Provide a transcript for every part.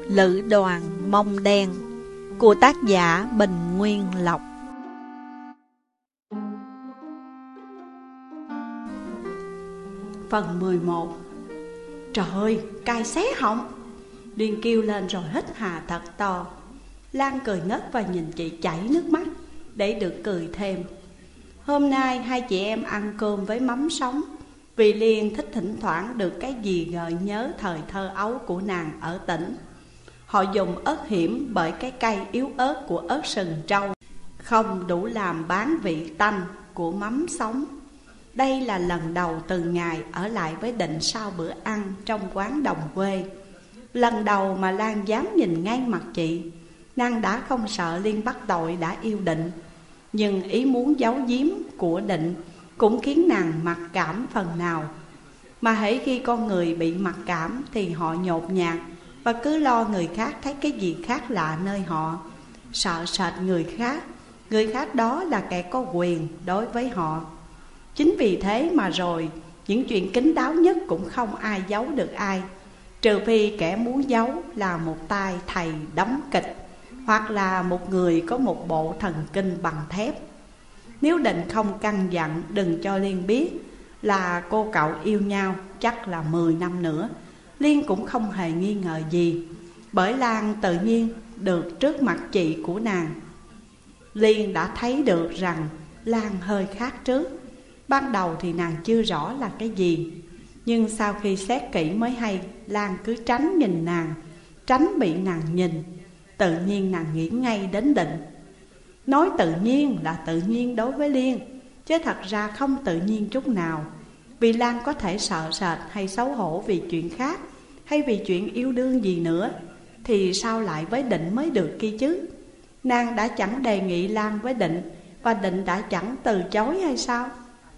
Lữ đoàn Mông Đen của tác giả Bình Nguyên Lộc. Phần 11. Trời ơi, cay xé họng! Liên kêu lên rồi hít hà thật to. Lan cười ngất và nhìn chị chảy nước mắt để được cười thêm. Hôm nay hai chị em ăn cơm với mắm sống, vì Liên thích thỉnh thoảng được cái gì gợi nhớ thời thơ ấu của nàng ở tỉnh. Họ dùng ớt hiểm bởi cái cay yếu ớt của ớt sừng trâu không đủ làm bán vị tanh của mắm sống. Đây là lần đầu từ ngày ở lại với Định sau bữa ăn trong quán đồng quê. Lần đầu mà Lan dám nhìn ngay mặt chị. Nàng đã không sợ Liên bắt tội đã yêu Định, nhưng ý muốn giấu giếm của Định cũng khiến nàng mặc cảm phần nào. Mà hễ khi con người bị mặc cảm thì họ nhột nhạt và cứ lo người khác thấy cái gì khác lạ nơi họ, sợ sệt người khác đó là kẻ có quyền đối với họ. Chính vì thế mà rồi những chuyện kín đáo nhất cũng không ai giấu được ai, trừ phi kẻ muốn giấu là một tay thầy đóng kịch, hoặc là một người có một bộ thần kinh bằng thép. Nếu Định không căn dặn đừng cho Liên biết là cô cậu yêu nhau chắc là 10 năm nữa, Liên cũng không hề nghi ngờ gì, bởi Lan tự nhiên được trước mặt chị của nàng. Liên đã thấy được rằng Lan hơi khác trước. Ban đầu thì nàng chưa rõ là cái gì, nhưng sau khi xét kỹ mới hay Lan cứ tránh nhìn nàng, tránh bị nàng nhìn. Tự nhiên nàng nghĩ ngay đến Định. Nói tự nhiên là tự nhiên đối với Liên, chứ thật ra không tự nhiên chút nào. Vì Lan có thể sợ sệt hay xấu hổ vì chuyện khác, hay vì chuyện yêu đương gì nữa, thì sao lại với Định mới được kia chứ? Nàng đã chẳng đề nghị Lan với Định, và Định đã chẳng từ chối hay sao?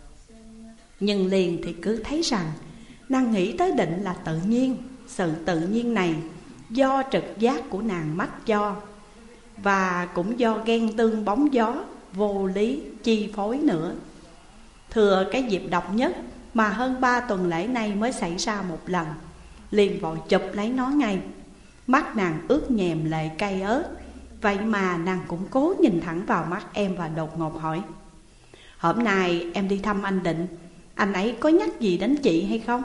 Nhưng Liên thì cứ thấy rằng nàng nghĩ tới Định là tự nhiên. Sự tự nhiên này do trực giác của nàng mách cho, và cũng do ghen tương bóng gió vô lý chi phối nữa. Thừa cái dịp độc nhất mà hơn 3 tuần lễ nay mới xảy ra một lần, Liên vội chụp lấy nó ngay. Mắt nàng ướt nhèm lệ cay ớt, vậy mà nàng cũng cố nhìn thẳng vào mắt em và đột ngột hỏi: "Hôm nay em đi thăm anh Định, anh ấy có nhắc gì đến chị hay không?"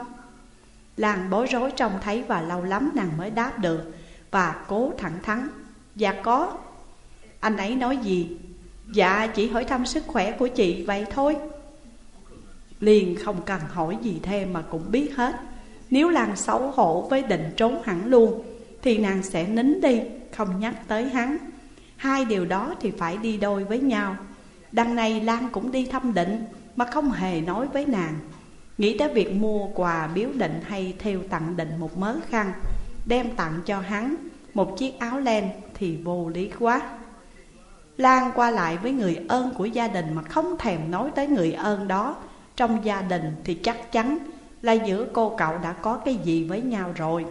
Lan bối rối trông thấy và lâu lắm nàng mới đáp được, và cố thẳng thắn: "Dạ có." "Anh ấy nói gì?" "Dạ chỉ hỏi thăm sức khỏe của chị vậy thôi." Liên không cần hỏi gì thêm mà cũng biết hết. Nếu Lan xấu hổ với Định trốn hẳn luôn thì nàng sẽ nín đi, không nhắc tới hắn. Hai điều đó thì phải đi đôi với nhau. Đằng này Lan cũng đi thăm Định mà không hề nói với nàng. Nghĩ tới việc mua quà biếu Định hay thêu tặng Định một mớ khăn, đem tặng cho hắn một chiếc áo len thì vô lý quá. Lan qua lại với người ơn của gia đình mà không thèm nói tới người ơn đó trong gia đình thì chắc chắn là giữa cô cậu đã có cái gì với nhau rồi.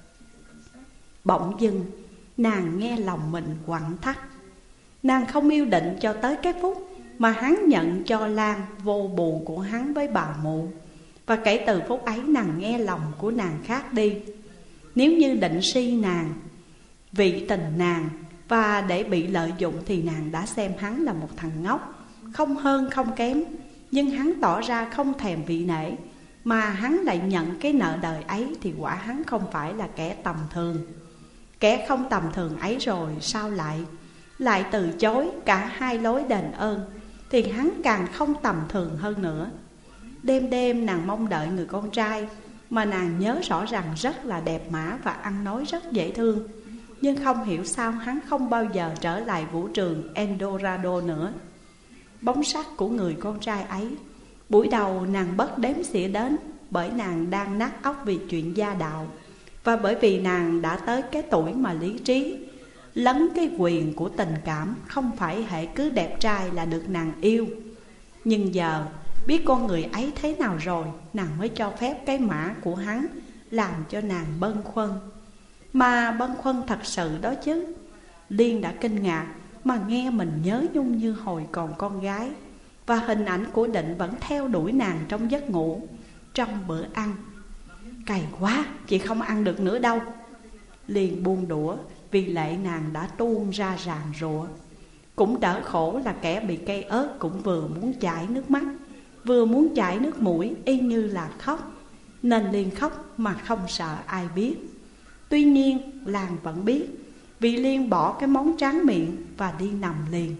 Bỗng dưng nàng nghe lòng mình quặn thắt. Nàng không yêu Định cho tới cái phút mà hắn nhận cho Lan vô buồn của hắn với bà mụ. Và kể từ phút ấy nàng nghe lòng của nàng khác đi. Nếu như Định si nàng, vì tình nàng và để bị lợi dụng, thì nàng đã xem hắn là một thằng ngốc, không hơn không kém. Nhưng hắn tỏ ra không thèm vị nể, mà hắn lại nhận cái nợ đời ấy, thì quả hắn không phải là kẻ tầm thường. Kẻ không tầm thường ấy rồi sao lại từ chối cả hai lối đền ơn, thì hắn càng không tầm thường hơn nữa. Đêm đêm nàng mong đợi người con trai mà nàng nhớ rõ ràng rất là đẹp mã và ăn nói rất dễ thương. Nhưng không hiểu sao hắn không bao giờ trở lại vũ trường Eldorado nữa. Bóng sắc của người con trai ấy, buổi đầu nàng bất đếm xỉa đến, bởi nàng đang nát óc vì chuyện gia đạo, và bởi vì nàng đã tới cái tuổi mà lý trí lấn cái quyền của tình cảm, không phải hễ cứ đẹp trai là được nàng yêu. Nhưng giờ biết con người ấy thế nào rồi, nàng mới cho phép cái mã của hắn làm cho nàng bâng khuâng. Mà bâng khuâng thật sự đó chứ. Liên đã kinh ngạc mà nghe mình nhớ nhung như hồi còn con gái, và hình ảnh của Định vẫn theo đuổi nàng trong giấc ngủ, trong bữa ăn. "Cay quá, chị không ăn được nữa đâu." liền buông đũa, vì lệ nàng đã tuôn ra ràn rụa. Cũng đỡ khổ là kẻ bị cây ớt cũng vừa muốn chảy nước mắt, vừa muốn chảy nước mũi, y như là khóc, nên liền khóc mà không sợ ai biết. Tuy nhiên Lan vẫn biết, vì Liên bỏ cái món tráng miệng và đi nằm liền.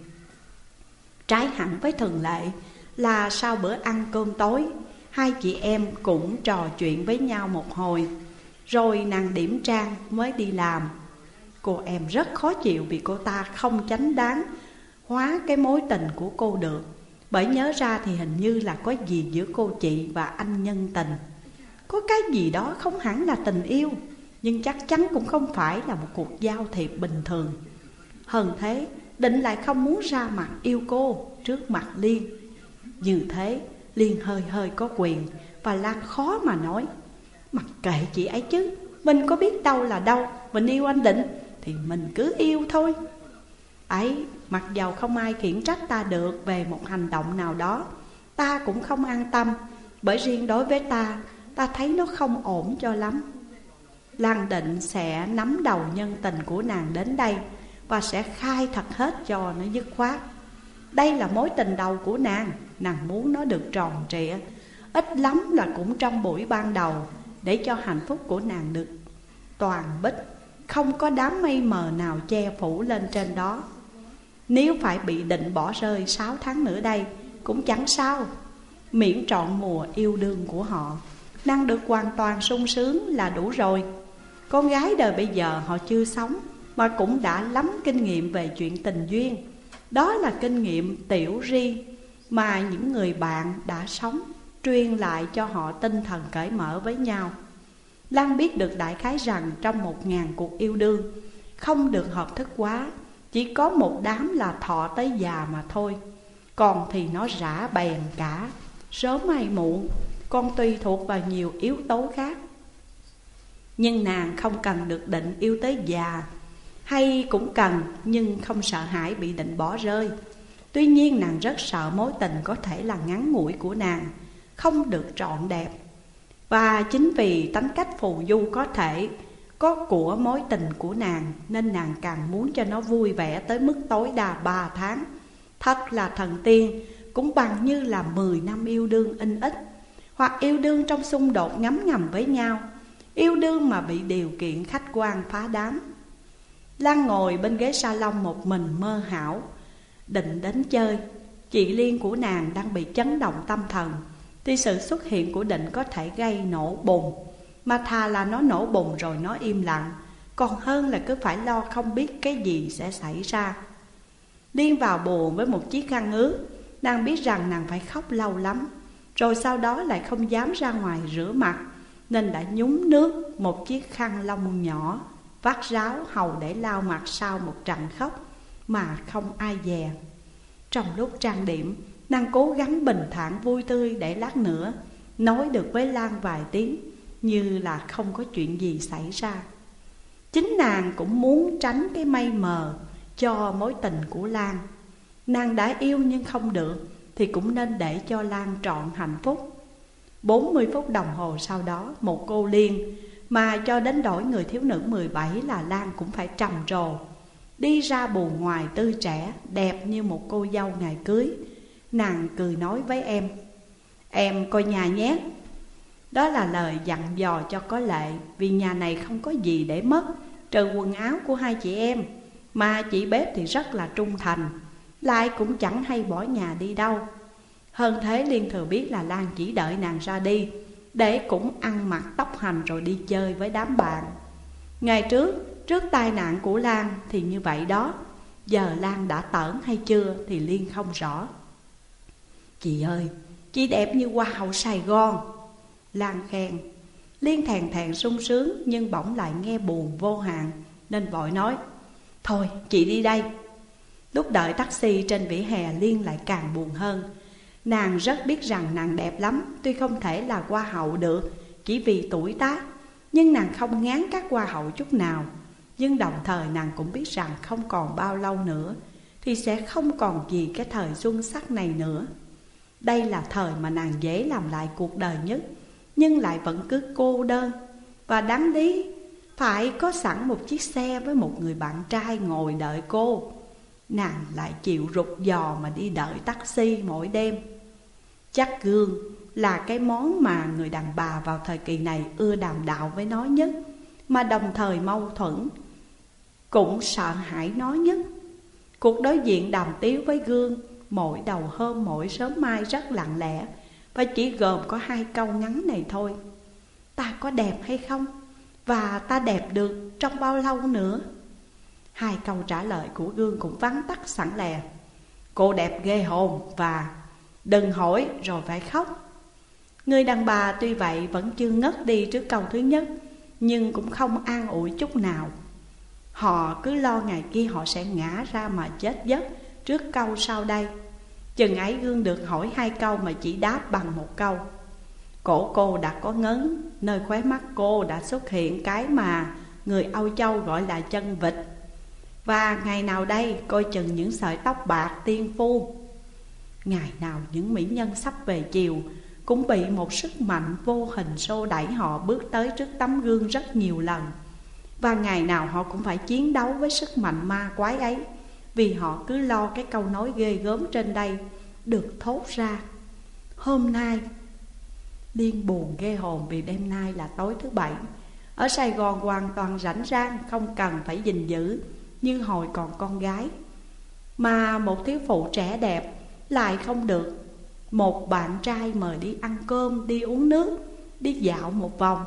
Trái hẳn với thường lệ là sau bữa ăn cơm tối, hai chị em cũng trò chuyện với nhau một hồi, rồi nàng điểm Trang mới đi làm. Cô em rất khó chịu vì cô ta không chánh đáng hóa cái mối tình của cô được, bởi nhớ ra thì hình như là có gì giữa cô chị và anh nhân tình. Có cái gì đó không hẳn là tình yêu, nhưng chắc chắn cũng không phải là một cuộc giao thiệp bình thường. Hơn thế, Định lại không muốn ra mặt yêu cô trước mặt Liên. Như thế, Liên hơi hơi có quyền, và Lan khó mà nói. Mặc kệ chị ấy chứ, mình có biết đâu là đâu, mình yêu anh Định thì mình cứ yêu thôi. Ấy, mặc dầu không ai khiển trách ta được về một hành động nào đó, ta cũng không an tâm, bởi riêng đối với ta thấy nó không ổn cho lắm. Lan định sẽ nắm đầu nhân tình của nàng đến đây và sẽ khai thật hết cho nó dứt khoát. Đây là mối tình đầu của nàng muốn nó được tròn trịa, ít lắm là cũng trong buổi ban đầu, để cho hạnh phúc của nàng được toàn bích, không có đám mây mờ nào che phủ lên trên đó. Nếu phải bị Định bỏ rơi 6 tháng nữa đây cũng chẳng sao, miễn trọn mùa yêu đương của họ, nàng được hoàn toàn sung sướng là đủ rồi. Con gái đời bây giờ họ chưa sống mà cũng đã lắm kinh nghiệm về chuyện tình duyên. Đó là kinh nghiệm tiểu ri mà những người bạn đã sống truyền lại cho họ tinh thần cởi mở với nhau. Lan biết được đại khái rằng trong 1000 cuộc yêu đương, không được hợp thức quá, chỉ có một đám là thọ tới già mà thôi. Còn thì nó rã bèn cả, sớm hay muộn, còn tùy thuộc vào nhiều yếu tố khác. Nhưng nàng không cần được Định yêu tới già, hay cũng cần nhưng không sợ hãi bị Định bỏ rơi. Tuy nhiên nàng rất sợ mối tình có thể là ngắn ngủi của nàng, không được trọn đẹp. Và chính vì tánh cách phù du có thể có của mối tình của nàng, nên nàng càng muốn cho nó vui vẻ tới mức tối đa 3 tháng. Thật là thần tiên, cũng bằng như là 10 năm yêu đương in ích, hoặc yêu đương trong xung đột ngấm ngầm với nhau, yêu đương mà bị điều kiện khách quan phá đám. Lan ngồi bên ghế salon một mình mơ hão. Định đến chơi, chị Liên của nàng đang bị chấn động tâm thần, thì sự xuất hiện của Định có thể gây nổ bùng. Mà thà là nó nổ bùng rồi nó im lặng, còn hơn là cứ phải lo không biết cái gì sẽ xảy ra. Liên vào buồng với một chiếc khăn ướt. Nàng biết rằng nàng phải khóc lâu lắm, rồi sau đó lại không dám ra ngoài rửa mặt, nên đã nhúng nước một chiếc khăn lông nhỏ, vắt ráo hầu để lau mặt sau một trận khóc mà không ai dè. Trong lúc trang điểm, nàng cố gắng bình thản vui tươi để lát nữa nói được với Lan vài tiếng, như là không có chuyện gì xảy ra. Chính nàng cũng muốn tránh cái mây mờ cho mối tình của Lan. Nàng đã yêu nhưng không được thì cũng nên để cho Lan trọn hạnh phúc. 40 phút đồng hồ sau đó, một cô Liên mà cho đến đổi người thiếu nữ 17 là Lan cũng phải trầm trồ, đi ra buồng ngoài tươi trẻ, đẹp như một cô dâu ngày cưới. Nàng cười nói với em coi nhà nhé. Đó là lời dặn dò cho có lệ, vì nhà này không có gì để mất trừ quần áo của hai chị em. Mà chị bếp thì rất là trung thành, lại cũng chẳng hay bỏ nhà đi đâu. Hơn thế, Liên thừa biết là Lan chỉ đợi nàng ra đi để cũng ăn mặc tóc hành rồi đi chơi với đám bạn. Ngày trước tai nạn của Lan thì như vậy đó. Giờ Lan đã tởn hay chưa thì Liên không rõ. Chị ơi, chị đẹp như hoa hậu Sài Gòn, Lan khen. Liên thèn thèn sung sướng, nhưng bỗng lại nghe buồn vô hạn, nên vội nói: Thôi chị đi đây. Lúc đợi taxi trên vỉa hè, Liên lại càng buồn hơn. Nàng rất biết rằng nàng đẹp lắm, tuy không thể là hoa hậu được chỉ vì tuổi tác, nhưng nàng không ngán các hoa hậu chút nào. Nhưng đồng thời nàng cũng biết rằng không còn bao lâu nữa thì sẽ không còn gì cái thời xuân sắc này nữa. Đây là thời mà nàng dễ làm lại cuộc đời nhất, nhưng lại vẫn cứ cô đơn. Và đáng lý phải có sẵn một chiếc xe với một người bạn trai ngồi đợi cô. Nàng lại chịu rụt giò mà đi đợi taxi mỗi đêm. Chắc gương là cái món mà người đàn bà vào thời kỳ này ưa đàm đạo với nó nhất, mà đồng thời mâu thuẫn, cũng sợ hãi nó nhất. Cuộc đối diện đàm tiếu với gương mỗi đầu hôm mỗi sớm mai rất lặng lẽ, và chỉ gồm có 2 câu ngắn này thôi: ta có đẹp hay không? Và ta đẹp được trong bao lâu nữa? 2 câu trả lời của gương cũng vắn tắt sẵn lè: cô đẹp ghê hồn, và đừng hỏi rồi phải khóc. Người đàn bà tuy vậy vẫn chưa ngất đi trước câu thứ nhất, nhưng cũng không an ủi chút nào. Họ cứ lo ngày kia họ sẽ ngã ra mà chết giấc trước câu sau đây. Chừng ấy gương được hỏi 2 câu mà chỉ đáp bằng 1 câu. Cổ cô đã có ngấn, nơi khóe mắt cô đã xuất hiện cái mà người Âu Châu gọi là chân vịt. Và ngày nào đây coi chừng những sợi tóc bạc tiên phu. Ngày nào những mỹ nhân sắp về chiều cũng bị một sức mạnh vô hình xô đẩy họ bước tới trước tấm gương rất nhiều lần. Và ngày nào họ cũng phải chiến đấu với sức mạnh ma quái ấy, vì họ cứ lo cái câu nói ghê gớm trên đây được thốt ra. Hôm nay Liên buồn ghê hồn vì đêm nay là tối thứ Bảy. Ở Sài Gòn hoàn toàn rảnh rang, không cần phải gìn giữ như hồi còn con gái. Mà một thiếu phụ trẻ đẹp lại không được một bạn trai mời đi ăn cơm, đi uống nước, đi dạo một vòng,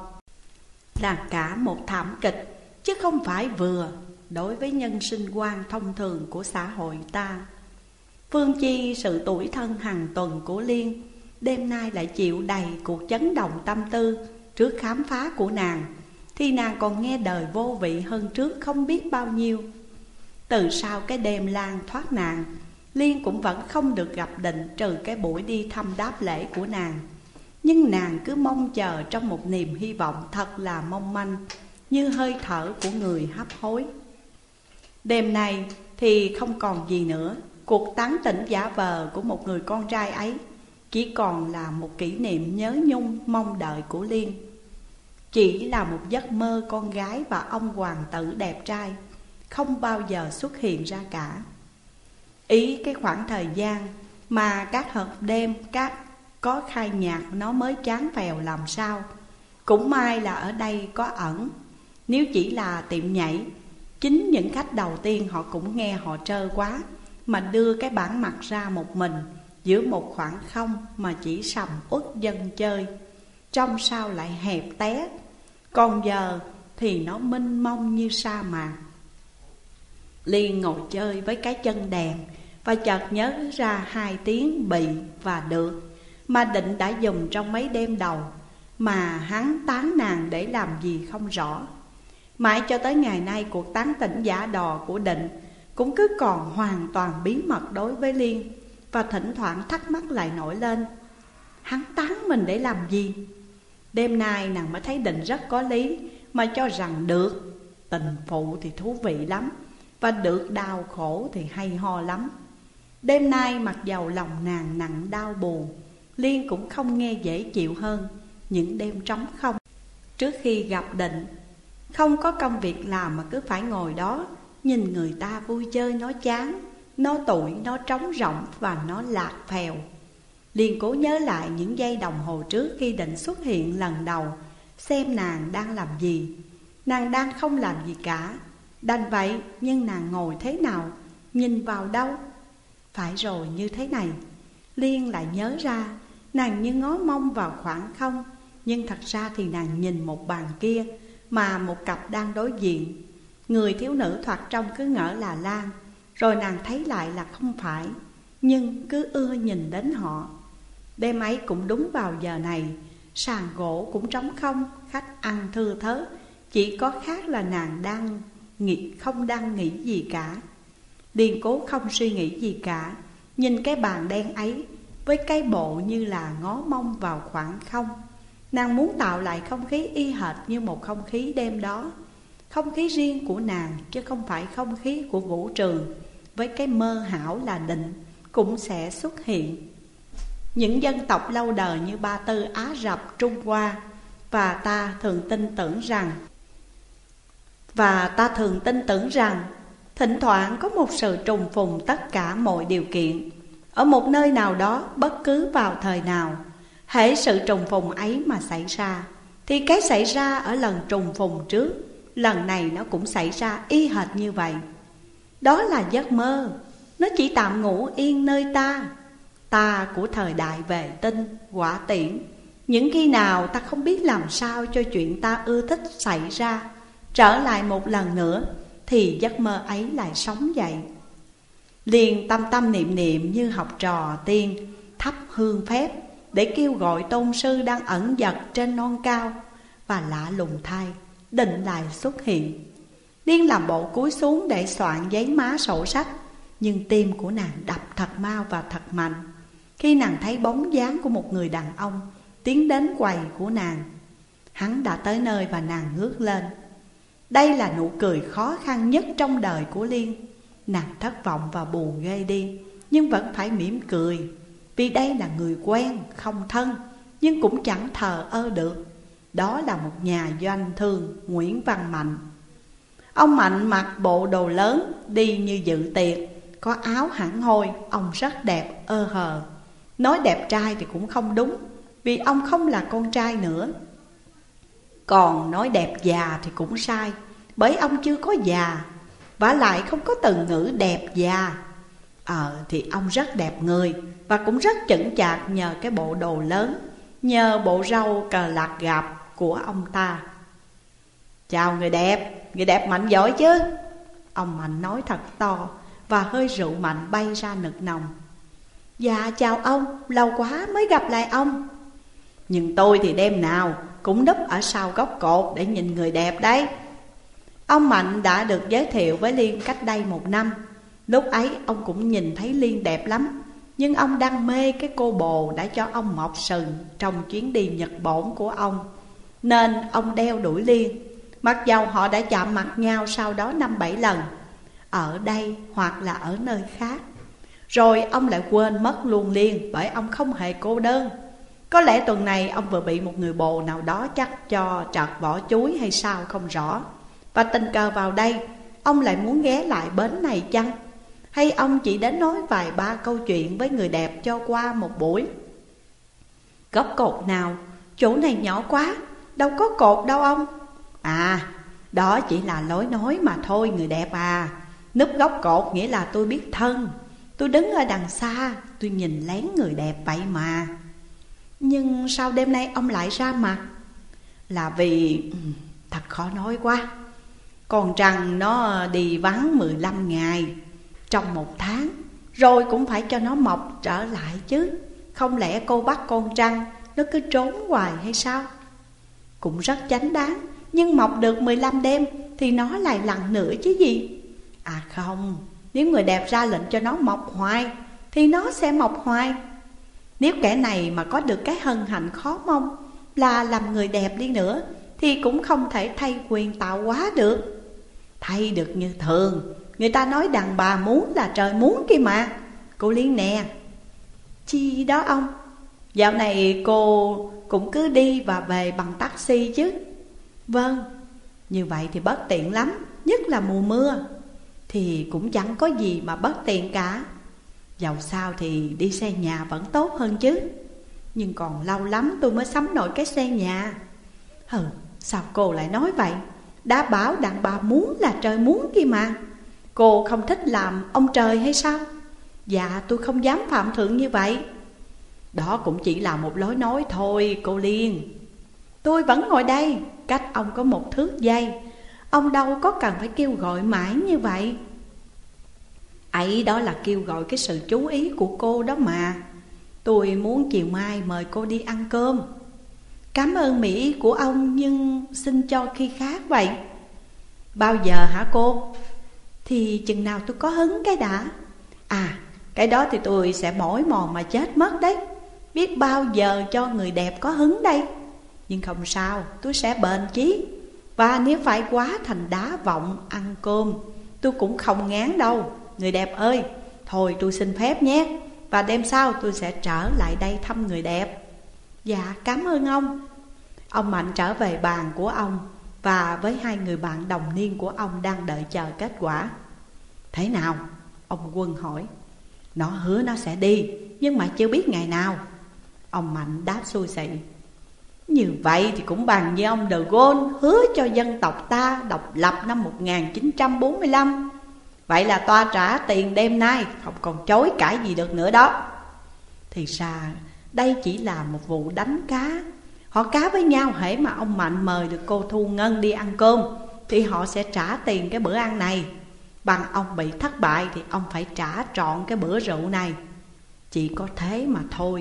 là cả một thảm kịch, chứ không phải vừa đối với nhân sinh quan thông thường của xã hội ta. Phương chi sự tủi thân hàng tuần của Liên đêm nay lại chịu đầy cuộc chấn động tâm tư trước khám phá của nàng, thì nàng còn nghe đời vô vị hơn trước không biết bao nhiêu. Từ sau cái đêm Lan thoát nàng, Liên cũng vẫn không được gặp Định, trừ cái buổi đi thăm đáp lễ của nàng. Nhưng nàng cứ mong chờ trong một niềm hy vọng thật là mong manh, như hơi thở của người hấp hối. Đêm nay thì không còn gì nữa. Cuộc tán tỉnh giả vờ của một người con trai ấy chỉ còn là một kỷ niệm nhớ nhung mong đợi của Liên. Chỉ là một giấc mơ con gái và ông hoàng tử đẹp trai không bao giờ xuất hiện ra cả. Ý cái khoảng thời gian mà các hộp đêm các có khai nhạc nó mới chán phèo làm sao. Cũng may là ở đây có ẩn. Nếu chỉ là tiệm nhảy, chính những khách đầu tiên họ cũng nghe họ trơ quá, mà đưa cái bản mặt ra một mình giữa một khoảng không mà chỉ sầm uất dân chơi, trong sao lại hẹp té. Còn giờ thì nó mênh mông như sa mạc. Liên ngồi chơi với cái chân đèn và chợt nhớ ra 2 tiếng bị và được mà Định đã dùng trong mấy đêm đầu, mà hắn tán nàng để làm gì không rõ. Mãi cho tới ngày nay, cuộc tán tỉnh giả đò của Định cũng cứ còn hoàn toàn bí mật đối với Liên. Và thỉnh thoảng thắc mắc lại nổi lên, hắn tán mình để làm gì? Đêm nay nàng mới thấy Định rất có lý, mà cho rằng được tình phụ thì thú vị lắm, và được đau khổ thì hay ho lắm. Đêm nay mặc dầu lòng nàng nặng đau buồn, Liên cũng không nghe dễ chịu hơn những đêm trống không. Trước khi gặp Định, không có công việc làm mà cứ phải ngồi đó nhìn người ta vui chơi, nó chán, nó tủi, nó trống rỗng và nó lạc phèo. Liên cố nhớ lại những giây đồng hồ trước khi Định xuất hiện lần đầu, xem nàng đang làm gì. Nàng đang không làm gì cả. Đành vậy, nhưng nàng ngồi thế nào, nhìn vào đâu? Phải rồi, như thế này. Liên lại nhớ ra, nàng như ngó mông vào khoảng không, nhưng thật ra thì nàng nhìn một bàn kia mà một cặp đang đối diện. Người thiếu nữ thoạt trông cứ ngỡ là Lan, rồi nàng thấy lại là không phải, nhưng cứ ưa nhìn đến họ. Đêm ấy cũng đúng vào giờ này, sàn gỗ cũng trống không, khách ăn thưa thớt, chỉ có khác là nàng không đang nghĩ gì cả. Liên cố không suy nghĩ gì cả, nhìn cái bàn đen ấy với cái bộ như là ngó mông vào khoảng không. Nàng muốn tạo lại không khí y hệt như một không khí đêm đó, không khí riêng của nàng chứ không phải không khí của vũ trường, với cái mơ hão là Định cũng sẽ xuất hiện. Những dân tộc lâu đời như Ba Tư, Á Rập, Trung Hoa và ta thường tin tưởng rằng Và ta thường tin tưởng rằng thỉnh thoảng có một sự trùng phùng tất cả mọi điều kiện ở một nơi nào đó, bất cứ vào thời nào. Hễ sự trùng phùng ấy mà xảy ra thì cái xảy ra ở lần trùng phùng trước, lần này nó cũng xảy ra y hệt như vậy. Đó là giấc mơ, nó chỉ tạm ngủ yên nơi ta của thời đại vệ tinh, hỏa tiễn. Những khi nào ta không biết làm sao cho chuyện ta ưa thích xảy ra trở lại một lần nữa, thì giấc mơ ấy lại sống dậy. Liền tâm tâm niệm niệm như học trò tiên thắp hương phép để kêu gọi tôn sư đang ẩn dật trên non cao. Và lạ lùng thay, Định lại xuất hiện. Liên làm bộ cúi xuống để soạn giấy má sổ sách, nhưng tim của nàng đập thật mau và thật mạnh khi nàng thấy bóng dáng của một người đàn ông tiến đến quầy của nàng. Hắn đã tới nơi và nàng ngước lên. Đây là nụ cười khó khăn nhất trong đời của Liên. Nàng thất vọng và buồn ghê đi, nhưng vẫn phải mỉm cười, vì đây là người quen, không thân, nhưng cũng chẳng thờ ơ được. Đó là một nhà doanh thương Nguyễn Văn Mạnh. Ông Mạnh mặc bộ đồ lớn, đi như dự tiệc, có áo hẳn hoi. Ông rất đẹp ơ hờ. Nói đẹp trai thì cũng không đúng, vì ông không là con trai nữa. Còn nói đẹp già thì cũng sai, bởi ông chưa có già. Vả lại không có từ ngữ đẹp già. Thì ông rất đẹp người, và cũng rất chững chạc nhờ cái bộ đồ lớn, nhờ bộ râu cờ lạc gạp của ông ta. Chào người đẹp Mạnh giỏi chứ? Ông Mạnh nói thật to, và hơi rượu mạnh bay ra nực nồng. Dạ chào ông, lâu quá mới gặp lại ông. Nhưng tôi thì đêm nào cũng núp ở sau góc cột để nhìn người đẹp đấy. Ông Mạnh đã được giới thiệu với Liên cách đây 1 năm. Lúc ấy ông cũng nhìn thấy Liên đẹp lắm, nhưng ông đam mê cái cô bồ đã cho ông mọc sừng trong chuyến đi Nhật Bổn của ông, nên ông đeo đuổi Liên. Mặc dầu họ đã chạm mặt nhau sau đó 5-7 lần, ở đây hoặc là ở nơi khác. Rồi ông lại quên mất luôn Liên, bởi ông không hề cô đơn. Có lẽ tuần này ông vừa bị một người bồ nào đó chắc cho trật vỏ chuối hay sao không rõ, và tình cờ vào đây, ông lại muốn ghé lại bến này chăng? Hay ông chỉ đến nói vài ba câu chuyện với người đẹp cho qua một buổi? Góc cột nào? Chỗ này nhỏ quá, đâu có cột đâu ông. Đó chỉ là lối nói mà thôi người đẹp à. Núp góc cột nghĩa là tôi biết thân. Tôi đứng ở đằng xa, tôi nhìn lén người đẹp vậy mà. Nhưng sao đêm nay ông lại ra mặt? Là vì thật khó nói quá. Con trăng nó đi vắng 15 ngày trong 1 tháng, rồi cũng phải cho nó mọc trở lại chứ. Không lẽ cô bắt con trăng nó cứ trốn hoài hay sao? Cũng rất chánh đáng, nhưng mọc được 15 đêm thì nó lại lặn nữa chứ gì. Không, nếu người đẹp ra lệnh cho nó mọc hoài thì nó sẽ mọc hoài. Nếu kẻ này mà có được cái hân hạnh khó mong là làm người đẹp đi nữa, thì cũng không thể thay quyền tạo hóa được. Thay được như thường, người ta nói đàn bà muốn là trời muốn kia mà. Cô Liên nè. Chi đó ông? Dạo này cô cũng cứ đi và về bằng taxi chứ? Vâng. Như vậy thì bất tiện lắm, nhất là mùa mưa. Thì cũng chẳng có gì mà bất tiện cả. Dẫu sao thì đi xe nhà vẫn tốt hơn chứ. Nhưng còn lâu lắm tôi mới sắm nổi cái xe nhà. Sao cô lại nói vậy? Đã bảo đàn bà muốn là trời muốn kia mà. Cô không thích làm ông trời hay sao? Dạ tôi không dám phạm thượng như vậy. Đó cũng chỉ là một lối nói thôi cô Liên. Tôi vẫn ngồi đây, cách ông có 1 thước giây. Ông đâu có cần phải kêu gọi mãi như vậy. Ấy đó là kêu gọi cái sự chú ý của cô đó mà. Tôi muốn chiều mai mời cô đi ăn cơm. Cảm ơn mỹ ý của ông, nhưng xin cho khi khác vậy. Bao giờ hả cô? Thì chừng nào tôi có hứng cái đã. Cái đó thì tôi sẽ mỏi mòn mà chết mất đấy. Biết bao giờ cho người đẹp có hứng đây. Nhưng không sao, tôi sẽ bền chí. Và nếu phải quá thành đá vọng ăn cơm, tôi cũng không ngán đâu. Người đẹp ơi, thôi tôi xin phép nhé. Và đêm sau tôi sẽ trở lại đây thăm người đẹp. Dạ cảm ơn ông. Ông Mạnh trở về bàn của ông và với hai người bạn đồng niên của ông đang đợi chờ kết quả. Thế nào? Ông Quân hỏi. Nó hứa nó sẽ đi, nhưng mà chưa biết ngày nào. Ông Mạnh đáp xui xị. Như vậy thì cũng bằng như ông De Gaulle hứa cho dân tộc ta độc lập năm 1945. Vậy là toa trả tiền đêm nay, không còn chối cãi gì được nữa đó. Thì ra đây chỉ là một vụ đánh cá. Họ cá với nhau, hễ mà ông Mạnh mời được cô Thu Ngân đi ăn cơm thì họ sẽ trả tiền cái bữa ăn này. Bằng ông bị thất bại thì ông phải trả trọn cái bữa rượu này. Chỉ có thế mà thôi.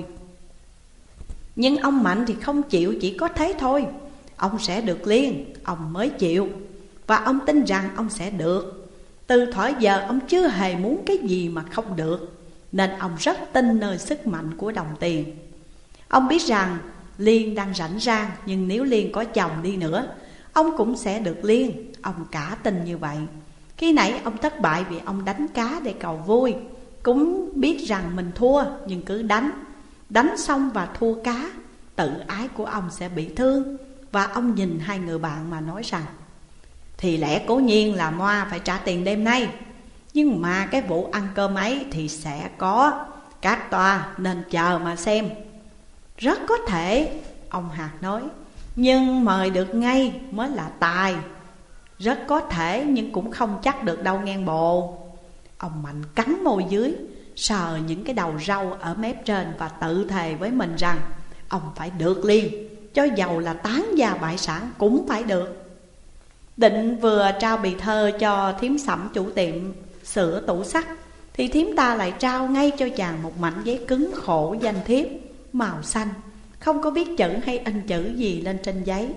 Nhưng ông Mạnh thì không chịu chỉ có thế thôi. Ông sẽ được liền, ông mới chịu. Và ông tin rằng ông sẽ được. Từ thuở giờ ông chưa hề muốn cái gì mà không được, nên ông rất tin nơi sức mạnh của đồng tiền. Ông biết rằng Liên đang rảnh rang, nhưng nếu Liên có chồng đi nữa, ông cũng sẽ được Liên. Ông cả tin như vậy. Khi nãy ông thất bại vì ông đánh cá để cầu vui. Cũng biết rằng mình thua, nhưng cứ đánh. Đánh xong và thua cá, tự ái của ông sẽ bị thương. Và ông nhìn hai người bạn mà nói rằng thì lẽ cố nhiên là Moa phải trả tiền đêm nay, nhưng mà cái vụ ăn cơm ấy thì sẽ có. Các toa nên chờ mà xem. Rất có thể, ông Hạt nói, nhưng mời được ngay mới là tài. Rất có thể nhưng cũng không chắc được đâu ngang bộ. Ông Mạnh cắn môi dưới, sờ những cái đầu râu ở mép trên và tự thề với mình rằng ông phải được liền, cho dầu là tán gia bại sản cũng phải được. Định vừa trao bì thơ cho thím Sẩm chủ tiệm sửa tủ sắt, thì thím ta lại trao ngay cho chàng một mảnh giấy cứng khổ danh thiếp màu xanh, không có viết chữ hay in chữ gì lên trên giấy.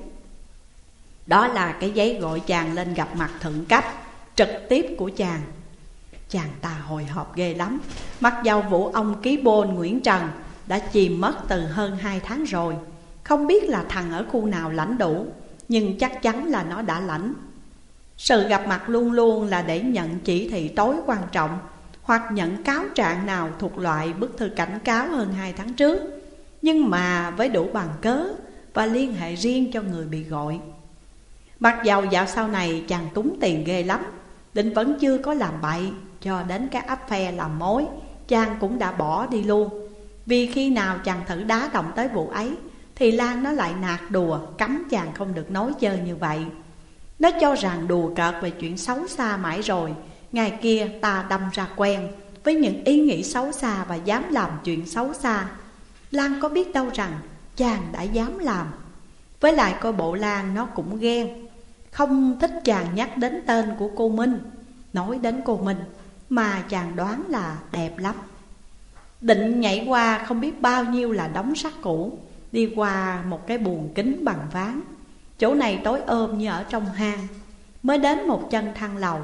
Đó là cái giấy gọi chàng lên gặp mặt thượng cấp trực tiếp của chàng. Chàng ta hồi hộp ghê lắm. Mặc dầu vụ ông ký bôn Nguyễn Trần đã chìm mất từ hơn 2 tháng rồi. Không biết là thằng ở khu nào lãnh đủ, nhưng chắc chắn là nó đã lãnh. Sự gặp mặt luôn luôn là để nhận chỉ thị tối quan trọng, hoặc nhận cáo trạng nào thuộc loại bức thư cảnh cáo hơn 2 tháng trước, nhưng mà với đủ bằng cớ và liên hệ riêng cho người bị gọi. Mặc dầu dạo sau này chàng túng tiền ghê lắm, Định vẫn chưa có làm bậy, cho đến cái áp phe làm mối chàng cũng đã bỏ đi luôn. Vì khi nào chàng thử đá động tới vụ ấy thì Lan nó lại nạt đùa, cấm chàng không được nói chơi như vậy. Nó cho rằng đùa cợt về chuyện xấu xa mãi rồi, ngày kia ta đâm ra quen với những ý nghĩ xấu xa và dám làm chuyện xấu xa. Lan có biết đâu rằng chàng đã dám làm. Với lại coi bộ Lan nó cũng ghen, không thích chàng nhắc đến tên của cô Minh. Nói đến cô Minh mà chàng đoán là đẹp lắm. Định nhảy qua không biết bao nhiêu là đống sắt cũ, đi qua một cái buồng kính bằng ván. Chỗ này tối ôm như ở trong hang. Mới đến một chân thang lầu.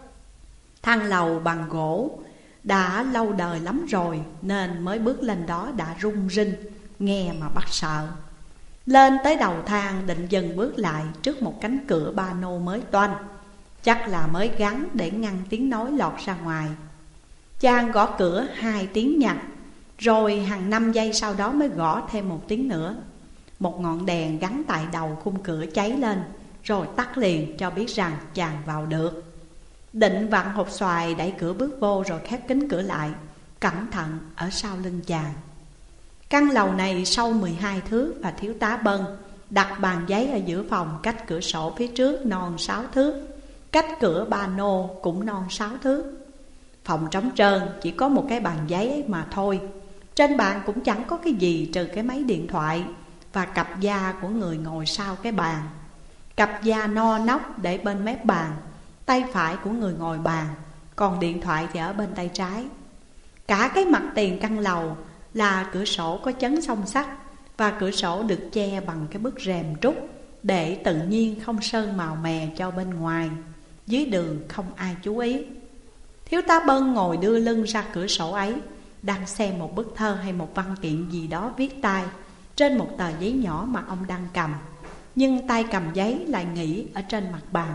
Thang lầu bằng gỗ, đã lâu đời lắm rồi, nên mới bước lên đó đã rung rinh, nghe mà bắt sợ. Lên tới đầu thang, Định dừng bước lại trước một cánh cửa ba nô mới toanh, chắc là mới gắn để ngăn tiếng nói lọt ra ngoài. Chàng gõ cửa 2 tiếng nhặt, rồi hàng 5 giây sau đó mới gõ thêm 1 tiếng nữa. Một ngọn đèn gắn tại đầu khung cửa cháy lên, rồi tắt liền cho biết rằng chàng vào được. Định vặn hộp xoài đẩy cửa bước vô, rồi khép kính cửa lại, cẩn thận ở sau lưng chàng. Căn lầu này sâu 12 thước và thiếu tá Bân đặt bàn giấy ở giữa phòng, cách cửa sổ phía trước non 6 thước, cách cửa ba nô cũng non 6 thước. Phòng trống trơn, chỉ có một cái bàn giấy ấy mà thôi. Trên bàn cũng chẳng có cái gì trừ cái máy điện thoại và cặp da của người ngồi sau cái bàn. Cặp da no nóc để bên mép bàn, tay phải của người ngồi bàn, còn điện thoại thì ở bên tay trái. Cả cái mặt tiền căn lầu là cửa sổ có chấn song sắt, và cửa sổ được che bằng cái bức rèm trúc để tự nhiên không sơn màu mè cho bên ngoài. Dưới đường không ai chú ý. Thiếu tá Bân ngồi đưa lưng ra cửa sổ ấy, đang xem một bức thơ hay một văn kiện gì đó viết tay trên một tờ giấy nhỏ mà ông đang cầm, nhưng tay cầm giấy lại nghỉ ở trên mặt bàn.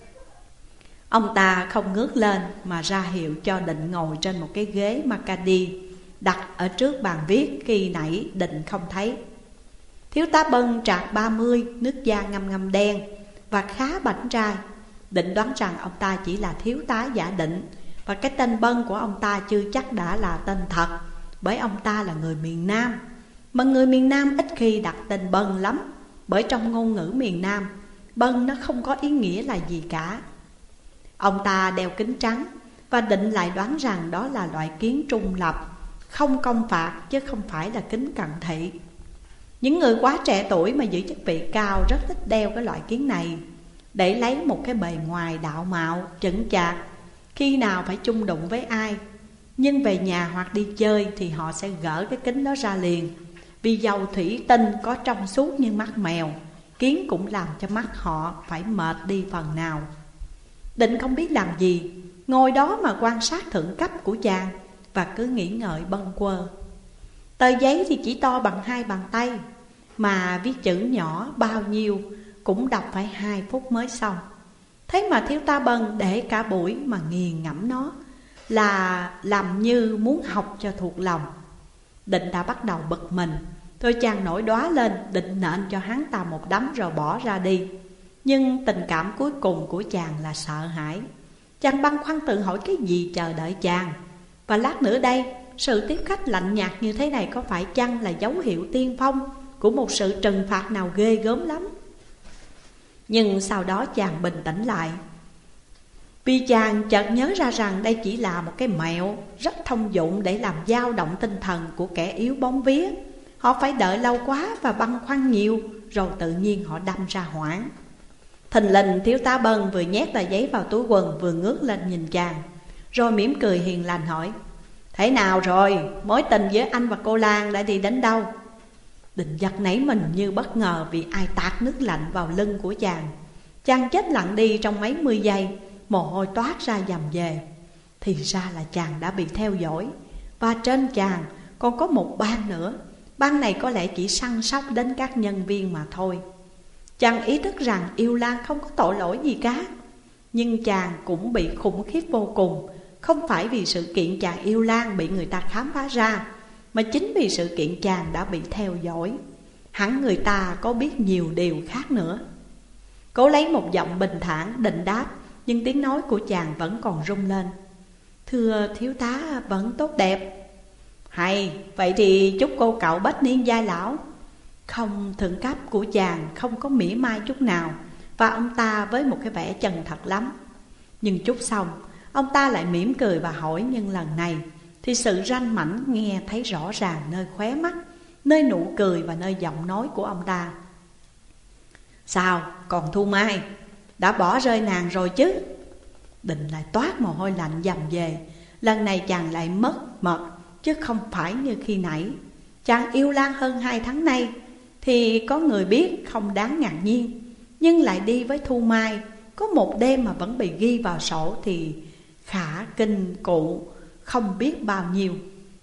Ông ta không ngước lên mà ra hiệu cho Định ngồi trên một cái ghế Macadi đặt ở trước bàn viết khi nãy Định không thấy. Thiếu tá Bân trạc 30, nước da ngăm ngăm đen, và khá bảnh trai. Định đoán rằng ông ta chỉ là thiếu tá giả định, và cái tên Bân của ông ta chưa chắc đã là tên thật, bởi ông ta là người miền Nam. Mà người miền Nam ít khi đặt tên Bân lắm, bởi trong ngôn ngữ miền Nam, Bân nó không có ý nghĩa là gì cả. Ông ta đeo kính trắng, và Định lại đoán rằng đó là loại kiến trung lập, không công phạt chứ không phải là kính cận thị. Những người quá trẻ tuổi mà giữ chức vị cao rất thích đeo cái loại kiến này, để lấy một cái bề ngoài đạo mạo, chững chạc, khi nào phải chung đụng với ai. Nhưng về nhà hoặc đi chơi thì họ sẽ gỡ cái kính đó ra liền, vì dầu thủy tinh có trong suốt như mắt mèo, kiến cũng làm cho mắt họ phải mệt đi phần nào. Định không biết làm gì, ngồi đó mà quan sát thượng cấp của chàng, và cứ nghĩ ngợi bâng quơ. Tờ giấy thì chỉ to bằng 2 bàn tay, mà viết chữ nhỏ bao nhiêu cũng đọc phải 2 phút mới xong. Thế mà thiếu tá Bân để cả buổi mà nghiền ngẫm nó, là làm như muốn học cho thuộc lòng. Định đã bắt đầu bực mình, thôi chàng nổi đoá lên, định nện cho hắn ta một đấm rồi bỏ ra đi. Nhưng tình cảm cuối cùng của chàng là sợ hãi. Chàng băn khoăn tự hỏi cái gì chờ đợi chàng. Và lát nữa đây, sự tiếp khách lạnh nhạt như thế này có phải chăng là dấu hiệu tiên phong của một sự trừng phạt nào ghê gớm lắm? Nhưng sau đó chàng bình tĩnh lại, vì chàng chợt nhớ ra rằng đây chỉ là một cái mẹo rất thông dụng để làm dao động tinh thần của kẻ yếu bóng vía. Họ phải đợi lâu quá và băn khoăn nhiều, rồi tự nhiên họ đâm ra hoảng. Thình lình thiếu tá Bân vừa nhét tờ giấy vào túi quần, vừa ngước lên nhìn chàng, rồi mỉm cười hiền lành hỏi: thế nào rồi, mối tình giữa anh và cô Lan đã đi đến đâu? Định giật nảy mình như bất ngờ vì ai tạt nước lạnh vào lưng của chàng. Chàng chết lặng đi trong mấy mươi giây, mồ hôi toát ra dầm về. Thì ra là chàng đã bị theo dõi, và trên chàng còn có một ban nữa. Ban này có lẽ chỉ săn sóc đến các nhân viên mà thôi. Chàng ý thức rằng yêu Lan không có tội lỗi gì cả, nhưng chàng cũng bị khủng khiếp vô cùng. Không phải vì sự kiện chàng yêu Lan bị người ta khám phá ra, mà chính vì sự kiện chàng đã bị theo dõi. Hẳn người ta có biết nhiều điều khác nữa. Cố lấy một giọng bình thản định đáp, nhưng tiếng nói của chàng vẫn còn rung lên: thưa thiếu tá, vẫn tốt đẹp. Hay, vậy thì chúc cô cậu bách niên giai lão. Không, thượng cấp của chàng không có mỉa mai chút nào, và ông ta với một cái vẻ chân thật lắm. Nhưng chút xong, ông ta lại mỉm cười và hỏi, nhưng lần này thì sự ranh mãnh nghe thấy rõ ràng nơi khóe mắt, nơi nụ cười và nơi giọng nói của ông ta. Sao, còn Thu Mai? Đã bỏ rơi nàng rồi chứ? Định lại toát mồ hôi lạnh dầm về. Lần này chàng lại mất mật, chứ không phải như khi nãy. Chàng yêu Lan hơn 2 tháng nay thì có người biết không đáng ngạc nhiên, nhưng lại đi với Thu Mai có một đêm mà vẫn bị ghi vào sổ thì khả kinh cụ không biết bao nhiêu.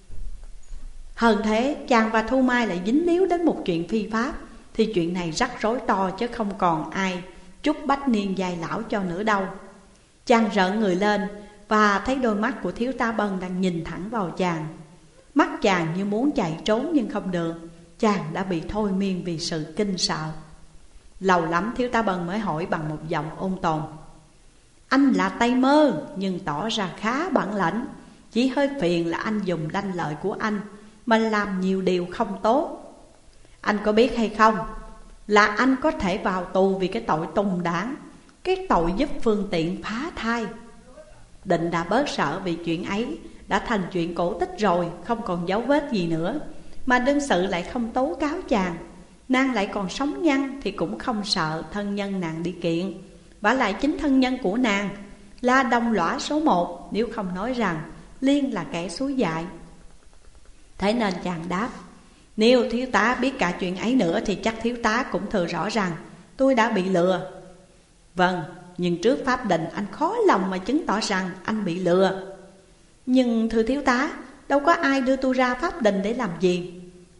Hơn thế, chàng và Thu Mai lại dính líu đến một chuyện phi pháp, thì chuyện này rắc rối to chứ không còn ai chúc bách niên giai lão cho nữa đâu. Chàng rợn người lên và thấy đôi mắt của thiếu tá Bân đang nhìn thẳng vào chàng. Mắt chàng như muốn chạy trốn nhưng không được. Chàng đã bị thôi miên vì sự kinh sợ. Lâu lắm thiếu tá Bân mới hỏi bằng một giọng ôn tồn: anh là tay mơ nhưng tỏ ra khá bản lãnh. Chỉ hơi phiền là anh dùng lanh lợi của anh mà làm nhiều điều không tốt. Anh có biết hay không, là anh có thể vào tù vì cái tội tùng đảng, cái tội giúp phương tiện phá thai. Định đã bớt sợ vì chuyện ấy đã thành chuyện cổ tích rồi, không còn dấu vết gì nữa. Mà đương sự lại không tố cáo chàng, nàng lại còn sống nhăn thì cũng không sợ thân nhân nàng đi kiện. Vả lại chính thân nhân của nàng là đồng lõa số 1, nếu không nói rằng Liên là kẻ xúi dại. Thế nên chàng đáp: nếu thiếu tá biết cả chuyện ấy nữa thì chắc thiếu tá cũng thừa rõ rằng tôi đã bị lừa. Vâng, nhưng trước pháp định anh khó lòng mà chứng tỏ rằng anh bị lừa. Nhưng thưa thiếu tá, đâu có ai đưa tôi ra pháp đình để làm gì.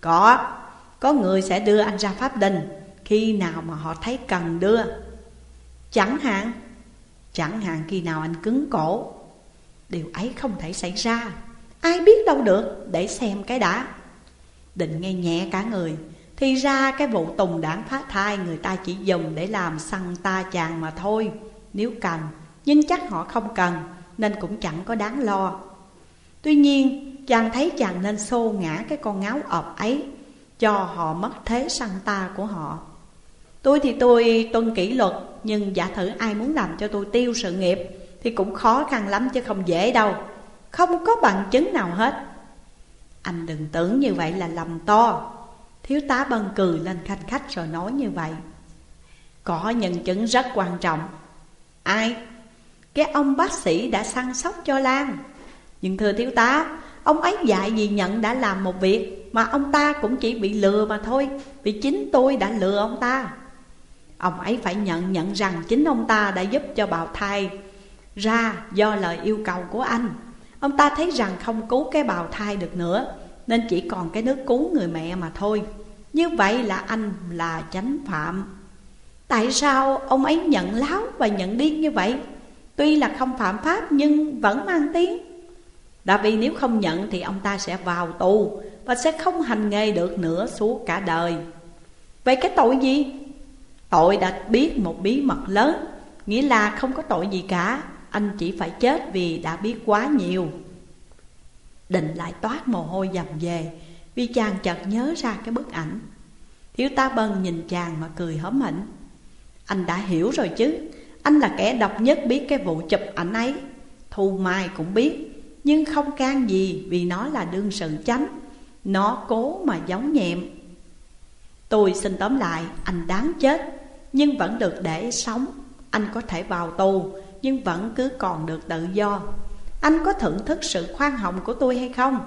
Có người sẽ đưa anh ra pháp đình khi nào mà họ thấy cần đưa. Chẳng hạn khi nào anh cứng cổ. Điều ấy không thể xảy ra. Ai biết đâu được, để xem cái đã. Định nghe nhẹ cả người, Thì ra cái vụ tùng đảng phá thai người ta chỉ dùng để làm săn ta chàng mà thôi, nếu cần. Nhưng chắc họ không cần nên cũng chẳng có đáng lo. Tuy nhiên chàng thấy chàng nên xô ngã cái con ngáo ọc ấy, cho họ mất thế săn ta của họ. Tôi thì tôi tuân kỷ luật, nhưng giả thử ai muốn làm cho tôi tiêu sự nghiệp thì cũng khó khăn lắm chứ không dễ đâu. Không có bằng chứng nào hết. Anh đừng tưởng như vậy là lầm to. Thiếu tá Bân cười lên khanh khách rồi nói như vậy. Có nhân chứng rất quan trọng. Ai? Cái ông bác sĩ đã săn sóc cho Lan. Nhưng thưa thiếu tá, ông ấy dạy gì nhận đã làm một việc mà ông ta cũng chỉ bị lừa mà thôi, vì chính tôi đã lừa ông ta. Ông ấy phải nhận rằng chính ông ta đã giúp cho bào thai ra do lời yêu cầu của anh. Ông ta thấy rằng không cứu cái bào thai được nữa, nên chỉ còn cái nước cứu người mẹ mà thôi. Như vậy là anh là chánh phạm. Tại sao ông ấy nhận láo và nhận điên như vậy? Tuy là không phạm pháp nhưng vẫn mang tiếng. Đã vì nếu không nhận thì ông ta sẽ vào tù và sẽ không hành nghề được nữa suốt cả đời. Vậy cái tội gì? Tội đã biết một bí mật lớn, nghĩa là không có tội gì cả. Anh chỉ phải chết vì đã biết quá nhiều. Định lại toát mồ hôi dầm về, vì chàng chợt nhớ ra cái bức ảnh. Thiếu tá Bân nhìn chàng mà cười hớm hỉnh. Anh đã hiểu rồi chứ. Anh là kẻ độc nhất biết cái vụ chụp ảnh ấy. Thu Mai cũng biết, nhưng không can gì vì nó là đương sự chánh. Nó cố mà giấu nhẹm. Tôi xin tóm lại, anh đáng chết nhưng vẫn được để sống. Anh có thể vào tù nhưng vẫn cứ còn được tự do. Anh có thưởng thức sự khoan hồng của tôi hay không?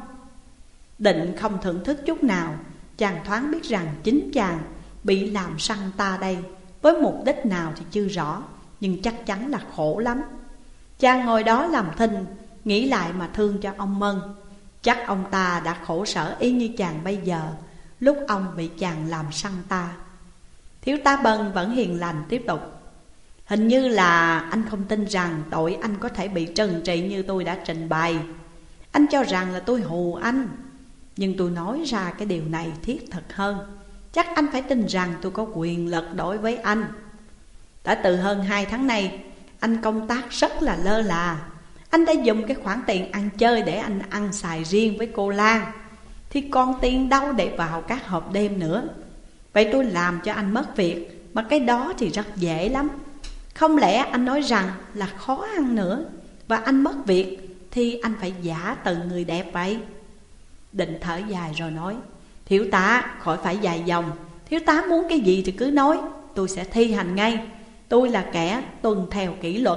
Định không thưởng thức chút nào. Chàng thoáng biết rằng chính chàng bị làm săn ta đây, với mục đích nào thì chưa rõ, nhưng chắc chắn là khổ lắm. Chàng ngồi đó làm thinh, nghĩ lại mà thương cho ông Mân. Chắc ông ta đã khổ sở y như chàng bây giờ, lúc ông bị chàng làm săn ta. Thiếu tá Bân vẫn hiền lành tiếp tục. Hình như là anh không tin rằng tội anh có thể bị trừng trị như tôi đã trình bày. Anh cho rằng là tôi hù anh. Nhưng tôi nói ra cái điều này thiết thực hơn. Chắc anh phải tin rằng tôi có quyền lực đối với anh. Đã từ hơn 2 tháng nay, anh công tác rất là lơ là. Anh đã dùng cái khoản tiền ăn chơi để anh ăn xài riêng với cô Lan, thì còn tiền đâu để vào các hộp đêm nữa. Vậy tôi làm cho anh mất việc, mà cái đó thì rất dễ lắm. Không lẽ anh nói rằng là khó ăn nữa, và anh mất việc thì anh phải giả từ người đẹp vậy? Định thở dài rồi nói. Thiếu tá khỏi phải dài dòng. Thiếu tá muốn cái gì thì cứ nói, tôi sẽ thi hành ngay. Tôi là kẻ tuân theo kỷ luật.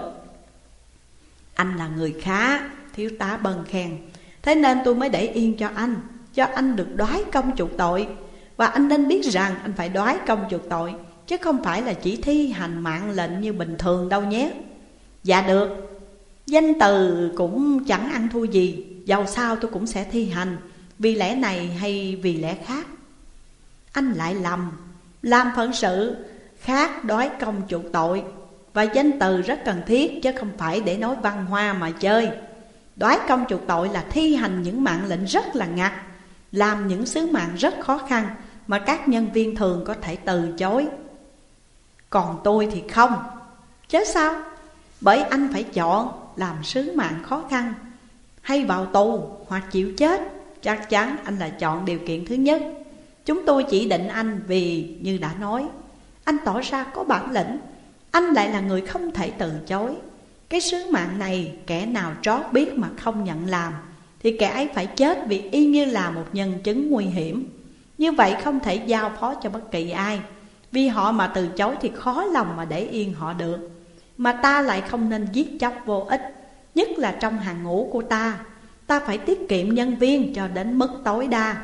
Anh là người khá, thiếu tá Bân khen. Thế nên tôi mới để yên cho anh được đoái công chuộc tội. Và anh nên biết rằng anh phải đoái công chuộc tội, chứ không phải là chỉ thi hành mạng lệnh như bình thường đâu nhé. Dạ được. Danh từ cũng chẳng ăn thua gì. Dầu sao tôi cũng sẽ thi hành, vì lẽ này hay vì lẽ khác. Anh lại lầm. Làm phận sự khác đoái công chuộc tội, và danh từ rất cần thiết, chứ không phải để nói văn hoa mà chơi. Đoái công chuộc tội là thi hành những mạng lệnh rất là ngặt, làm những sứ mạng rất khó khăn mà các nhân viên thường có thể từ chối. Còn tôi thì không. Chứ sao? Bởi anh phải chọn làm sứ mạng khó khăn hay vào tù hoặc chịu chết. Chắc chắn anh là chọn điều kiện thứ nhất. Chúng tôi chỉ định anh vì như đã nói, anh tỏ ra có bản lĩnh. Anh lại là người không thể từ chối. Cái sứ mạng này kẻ nào trót biết mà không nhận làm thì kẻ ấy phải chết, vì y như là một nhân chứng nguy hiểm. Như vậy không thể giao phó cho bất kỳ ai, vì họ mà từ chối thì khó lòng mà để yên họ được. Mà ta lại không nên giết chóc vô ích, nhất là trong hàng ngũ của ta. Ta phải tiết kiệm nhân viên cho đến mức tối đa.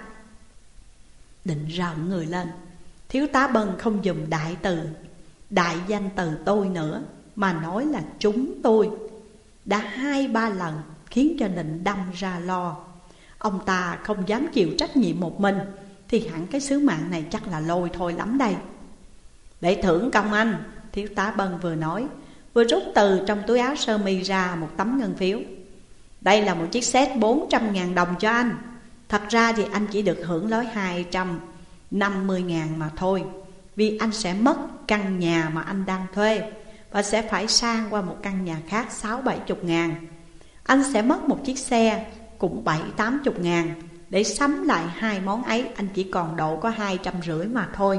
Định rợn người lên. Thiếu tá Bân không dùng đại từ, đại danh từ tôi nữa, mà nói là chúng tôi. Đã 2-3 lần khiến cho Định đâm ra lo. Ông ta không dám chịu trách nhiệm một mình, thì hẳn cái sứ mạng này chắc là lôi thôi lắm đây. Để thưởng công anh, thiếu tá Bân vừa nói, vừa rút từ trong túi áo sơ mi ra một tấm ngân phiếu. Đây là một chiếc séc 400.000 đồng cho anh. Thật ra thì anh chỉ được hưởng lối 200, 50.000 mà thôi. Vì anh sẽ mất căn nhà mà anh đang thuê và sẽ phải sang qua một căn nhà khác 60-70 ngàn. Anh sẽ mất một chiếc xe cũng 70-80 ngàn. Để sắm lại hai món ấy anh chỉ còn độ có 250 mà thôi.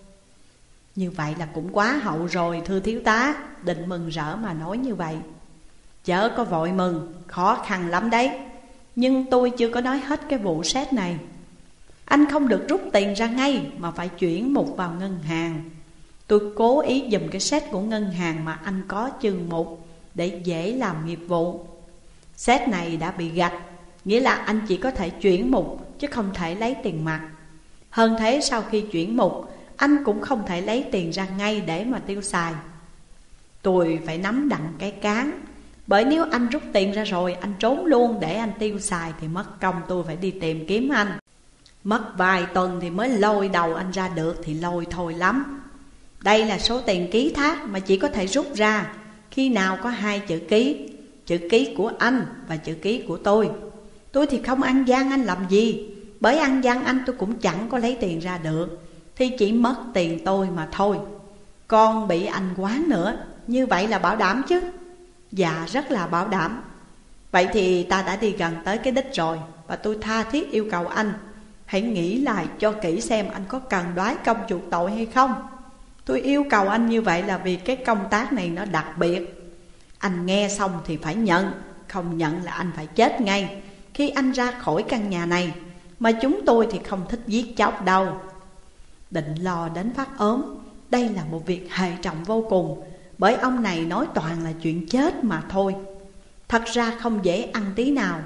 Như vậy là cũng quá hậu rồi thưa thiếu tá. Định mừng rỡ mà nói như vậy. Chớ có vội mừng, khó khăn lắm đấy. Nhưng tôi chưa có nói hết cái vụ xét này. Anh không được rút tiền ra ngay mà phải chuyển mục vào ngân hàng. Tôi cố ý dùm cái xét của ngân hàng mà anh có chừng mục để dễ làm nghiệp vụ. Xét này đã bị gạch, nghĩa là anh chỉ có thể chuyển mục chứ không thể lấy tiền mặt. Hơn thế, sau khi chuyển mục, anh cũng không thể lấy tiền ra ngay để mà tiêu xài. Tôi phải nắm đặng cái cán, bởi nếu anh rút tiền ra rồi anh trốn luôn để anh tiêu xài thì mất công tôi phải đi tìm kiếm anh. Mất vài tuần thì mới lôi đầu anh ra được thì lôi thôi lắm. Đây là số tiền ký thác mà chỉ có thể rút ra khi nào có hai chữ ký. Chữ ký của anh và chữ ký của tôi. Tôi thì không ăn gian anh làm gì, bởi ăn gian anh tôi cũng chẳng có lấy tiền ra được, thì chỉ mất tiền tôi mà thôi. Còn bị anh quán nữa, như vậy là bảo đảm chứ? Dạ rất là bảo đảm. Vậy thì ta đã đi gần tới cái đích rồi, và tôi tha thiết yêu cầu anh hãy nghĩ lại cho kỹ xem anh có cần đoái công chuộc tội hay không. Tôi yêu cầu anh như vậy là vì cái công tác này nó đặc biệt. Anh nghe xong thì phải nhận, không nhận là anh phải chết ngay khi anh ra khỏi căn nhà này. Mà chúng tôi thì không thích giết chóc đâu. Định lo đến phát ốm. Đây là một việc hệ trọng vô cùng, bởi ông này nói toàn là chuyện chết mà thôi. Thật ra không dễ ăn tí nào.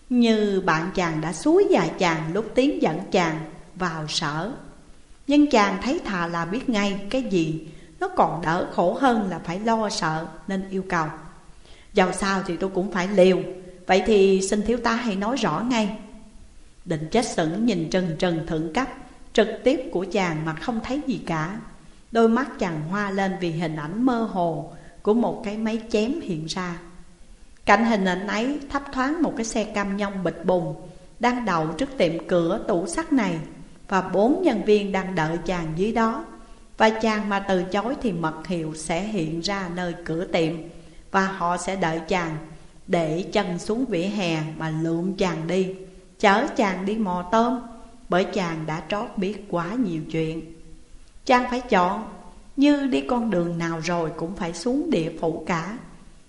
Như bạn chàng đã xúi dài chàng lúc Tiến dẫn chàng vào sở. Nhưng chàng thấy thà là biết ngay cái gì nó còn đỡ khổ hơn là phải lo sợ, nên yêu cầu dầu sao thì tôi cũng phải liều. Vậy thì xin thiếu tá hãy nói rõ ngay. Định chết sững nhìn trừng trừng thượng cấp trực tiếp của chàng mà không thấy gì cả. Đôi mắt chàng hoa lên vì hình ảnh mơ hồ của một cái máy chém hiện ra. Cạnh hình ảnh ấy thấp thoáng một cái xe cam nhông bịch bùng đang đậu trước tiệm cửa tủ sắt này, và 4 nhân viên đang đợi chàng dưới đó. Và chàng mà từ chối thì mật hiệu sẽ hiện ra nơi cửa tiệm, và họ sẽ đợi chàng để chân xuống vỉa hè mà lượm chàng đi, chở chàng đi mò tôm. Bởi chàng đã trót biết quá nhiều chuyện. Chàng phải chọn, như đi con đường nào rồi cũng phải xuống địa phủ cả.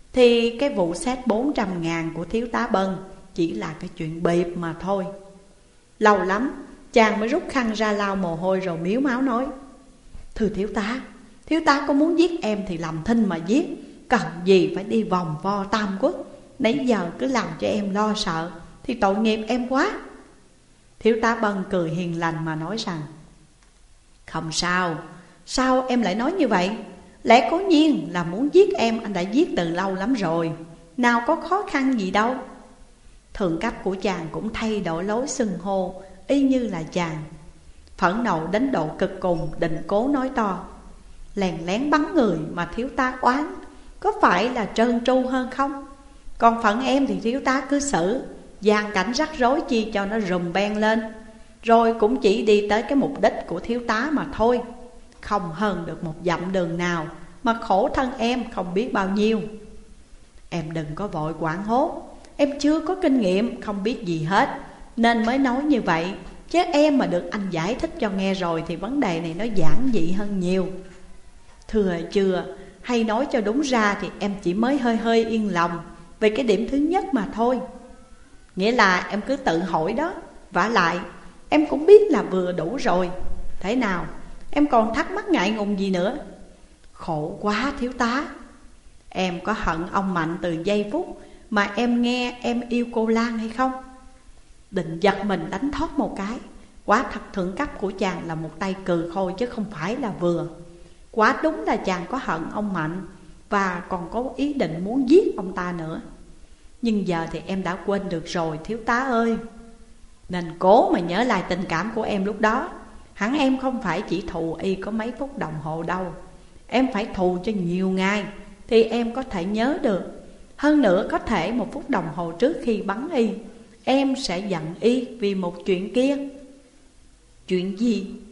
Thì cái vụ xét 400.000 của thiếu tá Bân chỉ là cái chuyện bịp mà thôi. Lâu lắm chàng mới rút khăn ra lau mồ hôi rồi miếu máu nói: thưa thiếu tá có muốn giết em thì làm thinh mà giết, cần gì phải đi vòng vo Tam Quốc. Nãy giờ cứ làm cho em lo sợ thì tội nghiệp em quá. Thiếu tá Bân cười hiền lành mà nói rằng: không sao, sao em lại nói như vậy? Lẽ cố nhiên là muốn giết em anh đã giết từ lâu lắm rồi, nào có khó khăn gì đâu. Thượng cấp của chàng cũng thay đổi lối xưng hô y như là chàng. Phẫn nộ đến độ cực cùng, định cố nói to: lèn lén bắn người mà thiếu tá oán, có phải là trơn tru hơn không? Còn phận em thì thiếu tá cứ xử gian cảnh rắc rối chi cho nó rùm beng lên, rồi cũng chỉ đi tới cái mục đích của thiếu tá mà thôi. Không hơn được một dặm đường nào mà khổ thân em không biết bao nhiêu. Em đừng có vội quảng hốt, em chưa có kinh nghiệm, không biết gì hết nên mới nói như vậy. Chứ em mà được anh giải thích cho nghe rồi thì vấn đề này nó giản dị hơn nhiều. Thừa chưa, hay nói cho đúng ra thì em chỉ mới hơi hơi yên lòng về cái điểm thứ nhất mà thôi. Nghĩa là em cứ tự hỏi đó. Vả lại em cũng biết là vừa đủ rồi. Thế nào, em còn thắc mắc ngại ngùng gì nữa? Khổ quá thiếu tá. Em có hận ông Mạnh từ giây phút mà em nghe em yêu cô Lan hay không? Định giật mình đánh thoát một cái. Quá thật thượng cấp của chàng là một tay cừ khôi chứ không phải là vừa. Quá đúng là chàng có hận ông Mạnh và còn có ý định muốn giết ông ta nữa. Nhưng giờ thì em đã quên được rồi thiếu tá ơi. Nên cố mà nhớ lại tình cảm của em lúc đó. Hẳn em không phải chỉ thù y có mấy phút đồng hồ đâu. Em phải thù cho nhiều ngày thì em có thể nhớ được. Hơn nữa có thể một phút đồng hồ trước khi bắn y, em sẽ giận y vì một chuyện kia. Chuyện gì?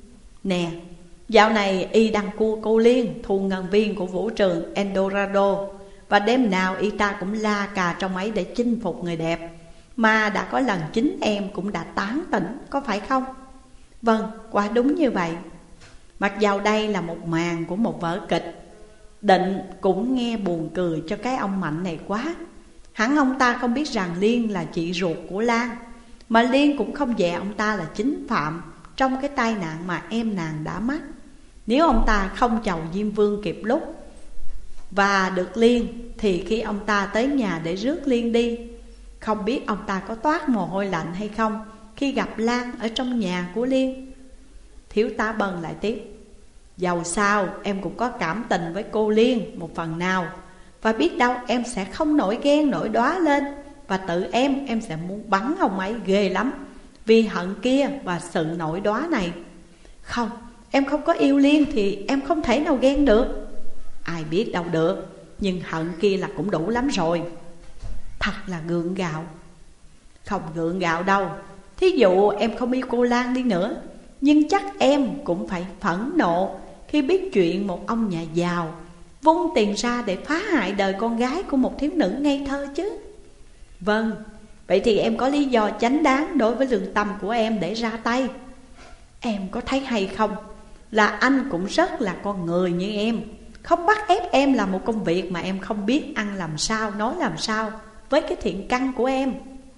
Nè, dạo này y đang cua cô Liên, thu ngân viên của vũ trường Eldorado, và đêm nào y ta cũng la cà trong ấy để chinh phục người đẹp. Mà đã có lần chính em cũng đã tán tỉnh, có phải không? Vâng, quả đúng như vậy. Mặc dầu đây là một màn của một vở kịch, Định cũng nghe buồn cười cho cái ông Mạnh này quá. Hẳn ông ta không biết rằng Liên là chị ruột của Lan, mà Liên cũng không dè ông ta là chính phạm trong cái tai nạn mà em nàng đã mắc. Nếu ông ta không chầu Diêm Vương kịp lúc và được Liên, thì khi ông ta tới nhà để rước Liên đi, không biết ông ta có toát mồ hôi lạnh hay không khi gặp Lan ở trong nhà của Liên. Thiếu tá Bân lại tiếp: dầu sao em cũng có cảm tình với cô Liên một phần nào, và biết đâu em sẽ không nổi ghen nổi đóa lên, và tự em sẽ muốn bắn ông ấy ghê lắm vì hận kia và sự nổi đóa này. Không, em không có yêu Liên thì em không thể nào ghen được. Ai biết đâu được, nhưng hận kia là cũng đủ lắm rồi. Thật là gượng gạo. Không gượng gạo đâu. Thí dụ em không yêu cô Lan đi nữa, nhưng chắc em cũng phải phẫn nộ khi biết chuyện một ông nhà giàu vung tiền ra để phá hại đời con gái của một thiếu nữ ngây thơ chứ. Vâng, vậy thì em có lý do chánh đáng đối với lương tâm của em để ra tay. Em có thấy hay không, là anh cũng rất là con người như em. Không bắt ép em làm một công việc mà em không biết ăn làm sao, nói làm sao với cái thiện căn của em.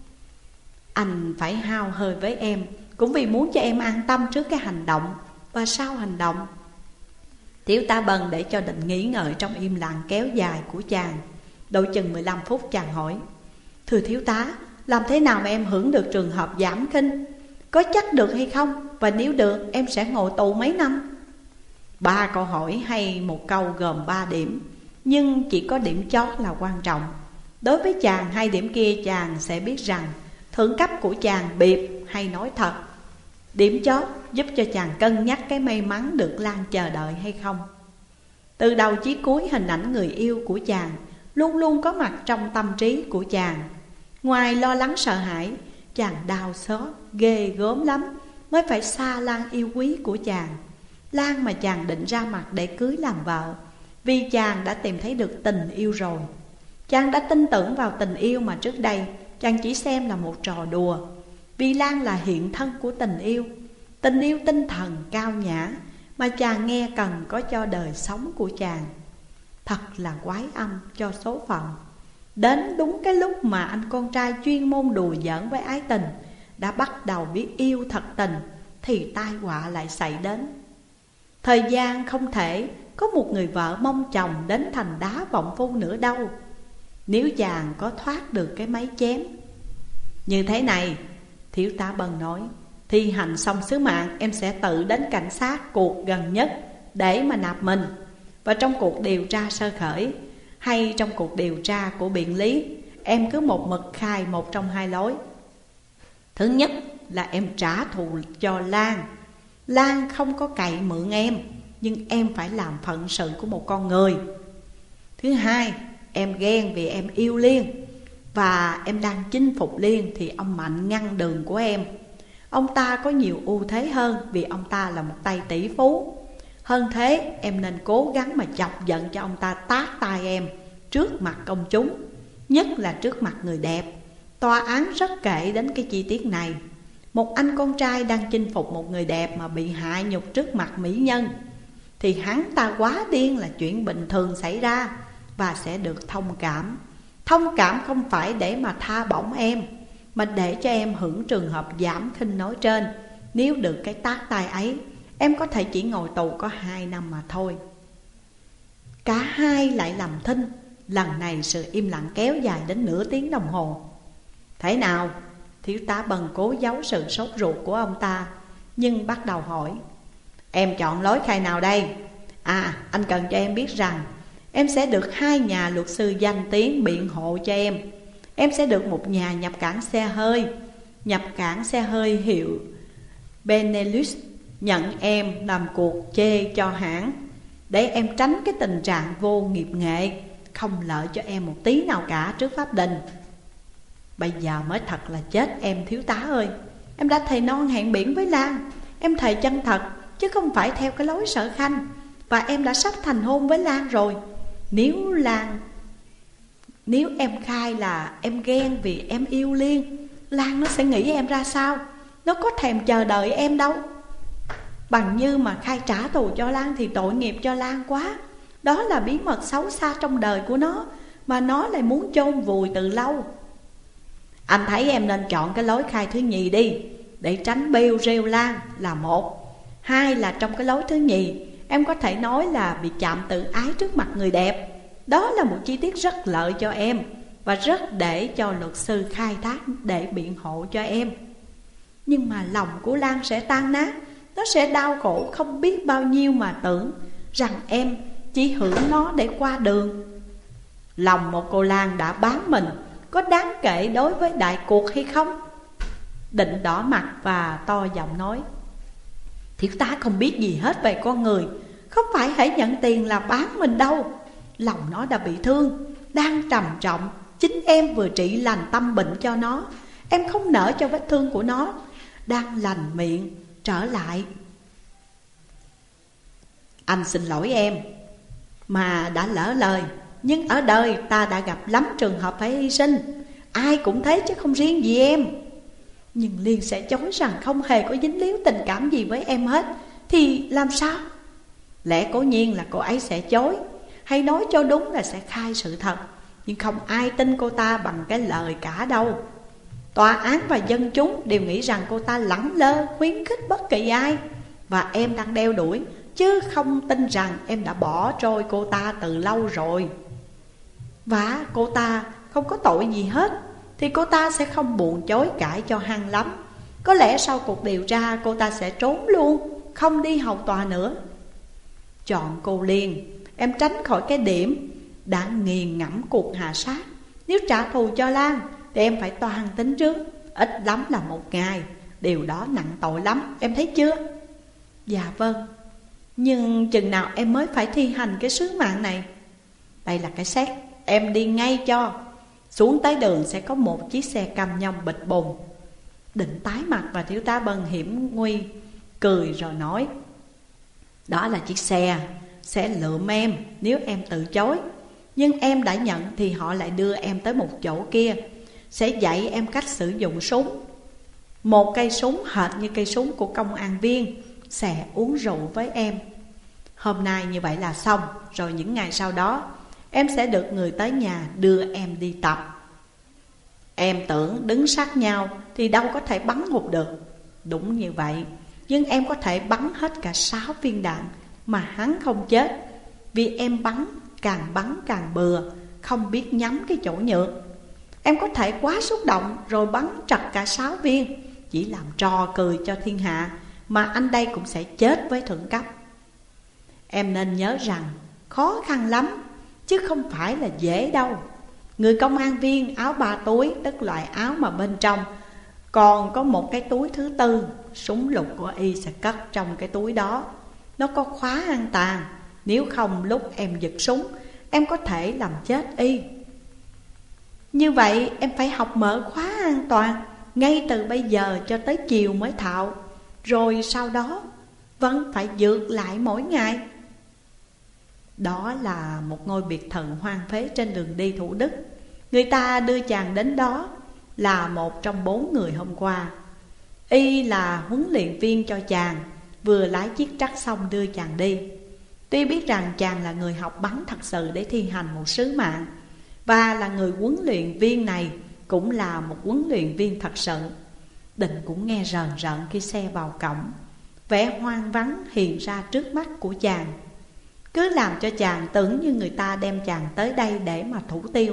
Anh phải hao hơi với em cũng vì muốn cho em an tâm trước cái hành động và sau hành động. Thiếu tá Bân để cho Định nghĩ ngợi trong im lặng kéo dài của chàng. Độ chừng 15 phút chàng hỏi: thưa thiếu tá, làm thế nào mà em hưởng được trường hợp giảm khinh? Có chắc được hay không? Và nếu được, em sẽ ngồi tù mấy năm? 3 câu hỏi hay một câu gồm 3 điểm, nhưng chỉ có điểm chót là quan trọng. Đối với chàng, 2 điểm kia chàng sẽ biết rằng thượng cấp của chàng biệp hay nói thật. Điểm chót giúp cho chàng cân nhắc cái may mắn được Lan chờ đợi hay không. Từ đầu chí cuối, hình ảnh người yêu của chàng luôn luôn có mặt trong tâm trí của chàng. Ngoài lo lắng sợ hãi, chàng đau xót ghê gớm lắm mới phải xa Lan yêu quý của chàng. Lan mà chàng định ra mặt để cưới làm vợ, vì chàng đã tìm thấy được tình yêu rồi. Chàng đã tin tưởng vào tình yêu mà trước đây chàng chỉ xem là một trò đùa. Vì Lan là hiện thân của tình yêu tinh thần cao nhã mà chàng nghe cần có cho đời sống của chàng. Thật là quái âm cho số phận. Đến đúng cái lúc mà anh con trai chuyên môn đùa giỡn với ái tình đã bắt đầu biết yêu thật tình, thì tai họa lại xảy đến. Thời gian không thể có một người vợ mong chồng đến thành đá vọng phu nữa đâu, nếu chàng có thoát được cái máy chém. Như thế này, thiếu tá Bân nói, thi hành xong sứ mạng em sẽ tự đến cảnh sát cuộc gần nhất để mà nạp mình. Và trong cuộc điều tra sơ khởi hay trong cuộc điều tra của biện lý, em cứ một mực khai một trong 2 lối. Thứ nhất là em trả thù cho Lan. Lan không có cậy mượn em, nhưng em phải làm phận sự của một con người. Thứ hai, em ghen vì em yêu Liên, và em đang chinh phục Liên thì ông Mạnh ngăn đường của em. Ông ta có nhiều ưu thế hơn vì ông ta là một tay tỷ phú. Hơn thế, em nên cố gắng mà chọc giận cho ông ta tát tai em trước mặt công chúng, nhất là trước mặt người đẹp. Tòa án rất kể đến cái chi tiết này. Một anh con trai đang chinh phục một người đẹp mà bị hạ nhục trước mặt mỹ nhân, thì hắn ta quá điên là chuyện bình thường xảy ra và sẽ được thông cảm. Thông cảm không phải để mà tha bổng em, mà để cho em hưởng trường hợp giảm khinh nói trên. Nếu được cái tát tai ấy, em có thể chỉ ngồi tù có 2 năm mà thôi. Cả hai lại làm thinh. Lần này sự im lặng kéo dài đến nửa tiếng đồng hồ. Thế nào? Thiếu tá Bân cố giấu sự sốt ruột của ông ta, nhưng bắt đầu hỏi, em chọn lối khai nào đây? À, anh cần cho em biết rằng em sẽ được 2 nhà luật sư danh tiếng biện hộ cho em. Em sẽ được một nhà nhập cảng xe hơi hiệu Benelux nhận em làm cuộc chê cho hãng, để em tránh cái tình trạng vô nghiệp nghệ, không lợi cho em một tí nào cả trước pháp đình. Bây giờ mới thật là chết em thiếu tá ơi. Em đã thề non hẹn biển với Lan. Em thề chân thật chứ không phải theo cái lối Sở Khanh. Và em đã sắp thành hôn với Lan rồi. Nếu em khai là em ghen vì em yêu Liên, Lan nó sẽ nghĩ em ra sao? Nó có thèm chờ đợi em đâu. Bằng như mà khai trả thù cho Lan thì tội nghiệp cho Lan quá. Đó là bí mật xấu xa trong đời của nó, mà nó lại muốn chôn vùi từ lâu. Anh thấy em nên chọn cái lối khai thứ nhì đi, để tránh bêu rêu Lan là một. Hai là trong cái lối thứ nhì, em có thể nói là bị chạm tự ái trước mặt người đẹp. Đó là một chi tiết rất lợi cho em, và rất để cho luật sư khai thác để biện hộ cho em. Nhưng mà lòng của Lan sẽ tan nát. Nó sẽ đau khổ không biết bao nhiêu mà tưởng rằng em chỉ hưởng nó để qua đường. Lòng một cô Lan đã bán mình có đáng kể đối với đại cuộc hay không? Định đỏ mặt và to giọng nói: thiếu tá không biết gì hết về con người. Không phải hễ nhận tiền là bán mình đâu. Lòng nó đã bị thương, đang trầm trọng. Chính em vừa trị lành tâm bệnh cho nó. Em không nỡ cho vết thương của nó đang lành miệng trở lại. Anh xin lỗi em mà đã lỡ lời. Nhưng ở đời ta đã gặp lắm trường hợp phải hy sinh. Ai cũng thế chứ không riêng gì em. Nhưng Liên sẽ chối rằng không hề có dính líu tình cảm gì với em hết. Thì làm sao? Lẽ cố nhiên là cô ấy sẽ chối, hay nói cho đúng là sẽ khai sự thật. Nhưng không ai tin cô ta bằng cái lời cả đâu. Tòa án và dân chúng đều nghĩ rằng cô ta lẳng lơ khuyến khích bất kỳ ai, và em đang đeo đuổi, chứ không tin rằng em đã bỏ trôi cô ta từ lâu rồi. Và cô ta không có tội gì hết, thì cô ta sẽ không buồn chối cãi cho hăng lắm. Có lẽ sau cuộc điều tra cô ta sẽ trốn luôn, không đi hầu tòa nữa. Chọn cô Liên, em tránh khỏi cái điểm đã nghiền ngẫm cuộc hạ sát. Nếu trả thù cho Lan thì em phải toan tính trước, ít lắm là 1 ngày. Điều đó nặng tội lắm, em thấy chưa? Dạ vâng. Nhưng chừng nào em mới phải thi hành cái sứ mạng này? Đây là cái xét, em đi ngay cho. Xuống tới đường sẽ có một chiếc xe cam nhông bịch bùng. Định tái mặt và thiếu tá Bân hiểm nguy cười rồi nói: đó là chiếc xe sẽ lượm em nếu em từ chối. Nhưng em đã nhận thì họ lại đưa em tới một chỗ kia, sẽ dạy em cách sử dụng súng. Một cây súng hệt như cây súng của công an viên, sẽ uống rượu với em. Hôm nay như vậy là xong. Rồi những ngày sau đó em sẽ được người tới nhà đưa em đi tập. Em tưởng đứng sát nhau thì đâu có thể bắn hụt được. Đúng như vậy. Nhưng em có thể bắn hết cả 6 viên đạn mà hắn không chết. Vì em bắn càng bừa, không biết nhắm cái chỗ nhược. Em có thể quá xúc động rồi bắn trật cả 6 viên, chỉ làm trò cười cho thiên hạ, mà anh đây cũng sẽ chết với thượng cấp. Em nên nhớ rằng khó khăn lắm, chứ không phải là dễ đâu. Người công an viên áo 3 túi, tức loại áo mà bên trong còn có một cái túi thứ tư. Súng lục của y sẽ cất trong cái túi đó. Nó có khóa an toàn. Nếu không lúc em giật súng, em có thể làm chết y. Như vậy em phải học mở khóa an toàn ngay từ bây giờ cho tới chiều mới thạo. Rồi sau đó vẫn phải dược lại mỗi ngày. Đó là một ngôi biệt thự hoang phế trên đường đi Thủ Đức. Người ta đưa chàng đến đó là một trong 4 người hôm qua. Y là huấn luyện viên cho chàng, vừa lái chiếc trắc xong đưa chàng đi. Tuy biết rằng chàng là người học bắn thật sự để thi hành một sứ mạng, và là người huấn luyện viên này cũng là một huấn luyện viên thật sự, Định cũng nghe rờn rợn khi xe vào cổng. Vẻ hoang vắng hiện ra trước mắt của chàng, cứ làm cho chàng tưởng như người ta đem chàng tới đây để mà thủ tiêu.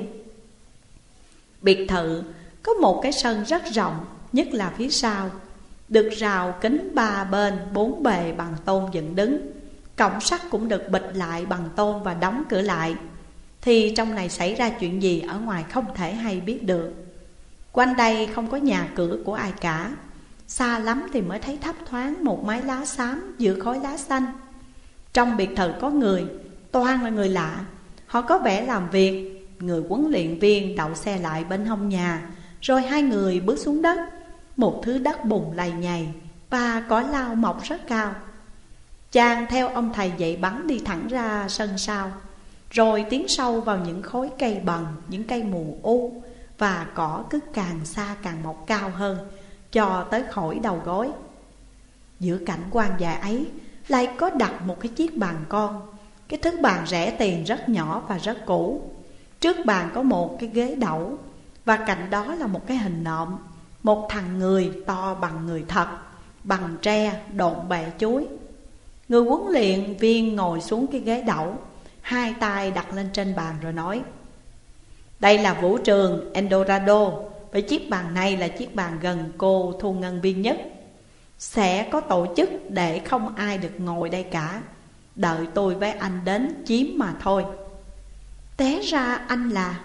Biệt thự có một cái sân rất rộng, nhất là phía sau, được rào kính 3 bên 4 bề bằng tôn dựng đứng. Cổng sắt cũng được bịt lại bằng tôn và đóng cửa lại. Thì trong này xảy ra chuyện gì ở ngoài không thể hay biết được. Quanh đây không có nhà cửa của ai cả. Xa lắm thì mới thấy thấp thoáng một mái lá xám giữa khói lá xanh. Trong biệt thự có người, toàn là người lạ. Họ có vẻ làm việc. Người huấn luyện viên đậu xe lại bên hông nhà, rồi 2 người bước xuống đất. Một thứ đất bùn lầy nhầy và cỏ lau mọc rất cao. Chàng theo ông thầy dạy bắn đi thẳng ra sân sau, rồi tiến sâu vào những khối cây bần, những cây mù u, và cỏ cứ càng xa càng mọc cao hơn, cho tới khỏi đầu gối. Giữa cảnh quan dạ ấy lại có đặt một cái chiếc bàn con. Cái thứ bàn rẻ tiền rất nhỏ và rất cũ. Trước bàn có một cái ghế đẩu, và cạnh đó là một cái hình nộm, một thằng người to bằng người thật, bằng tre độn bẹ chuối. Người huấn luyện viên ngồi xuống cái ghế đẩu, hai tay đặt lên trên bàn rồi nói: đây là vũ trường Eldorado, và chiếc bàn này là chiếc bàn gần cô thu ngân viên nhất. Sẽ có tổ chức để không ai được ngồi đây cả, đợi tôi với anh đến chiếm mà thôi. Té ra anh là...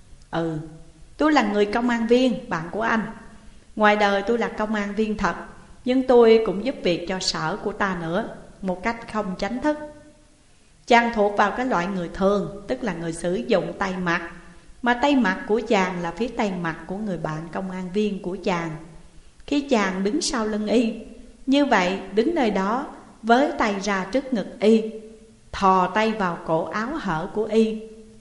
tôi là người công an viên, bạn của anh. Ngoài đời tôi là công an viên thật, nhưng tôi cũng giúp việc cho sở của ta nữa, một cách không chính thức. Chàng thuộc vào cái loại người thường, tức là người sử dụng tay mặt, mà tay mặt của chàng là phía tay mặt của người bạn công an viên của chàng. Khi chàng đứng sau lưng y, như vậy đứng nơi đó với tay ra trước ngực y, thò tay vào cổ áo hở của y,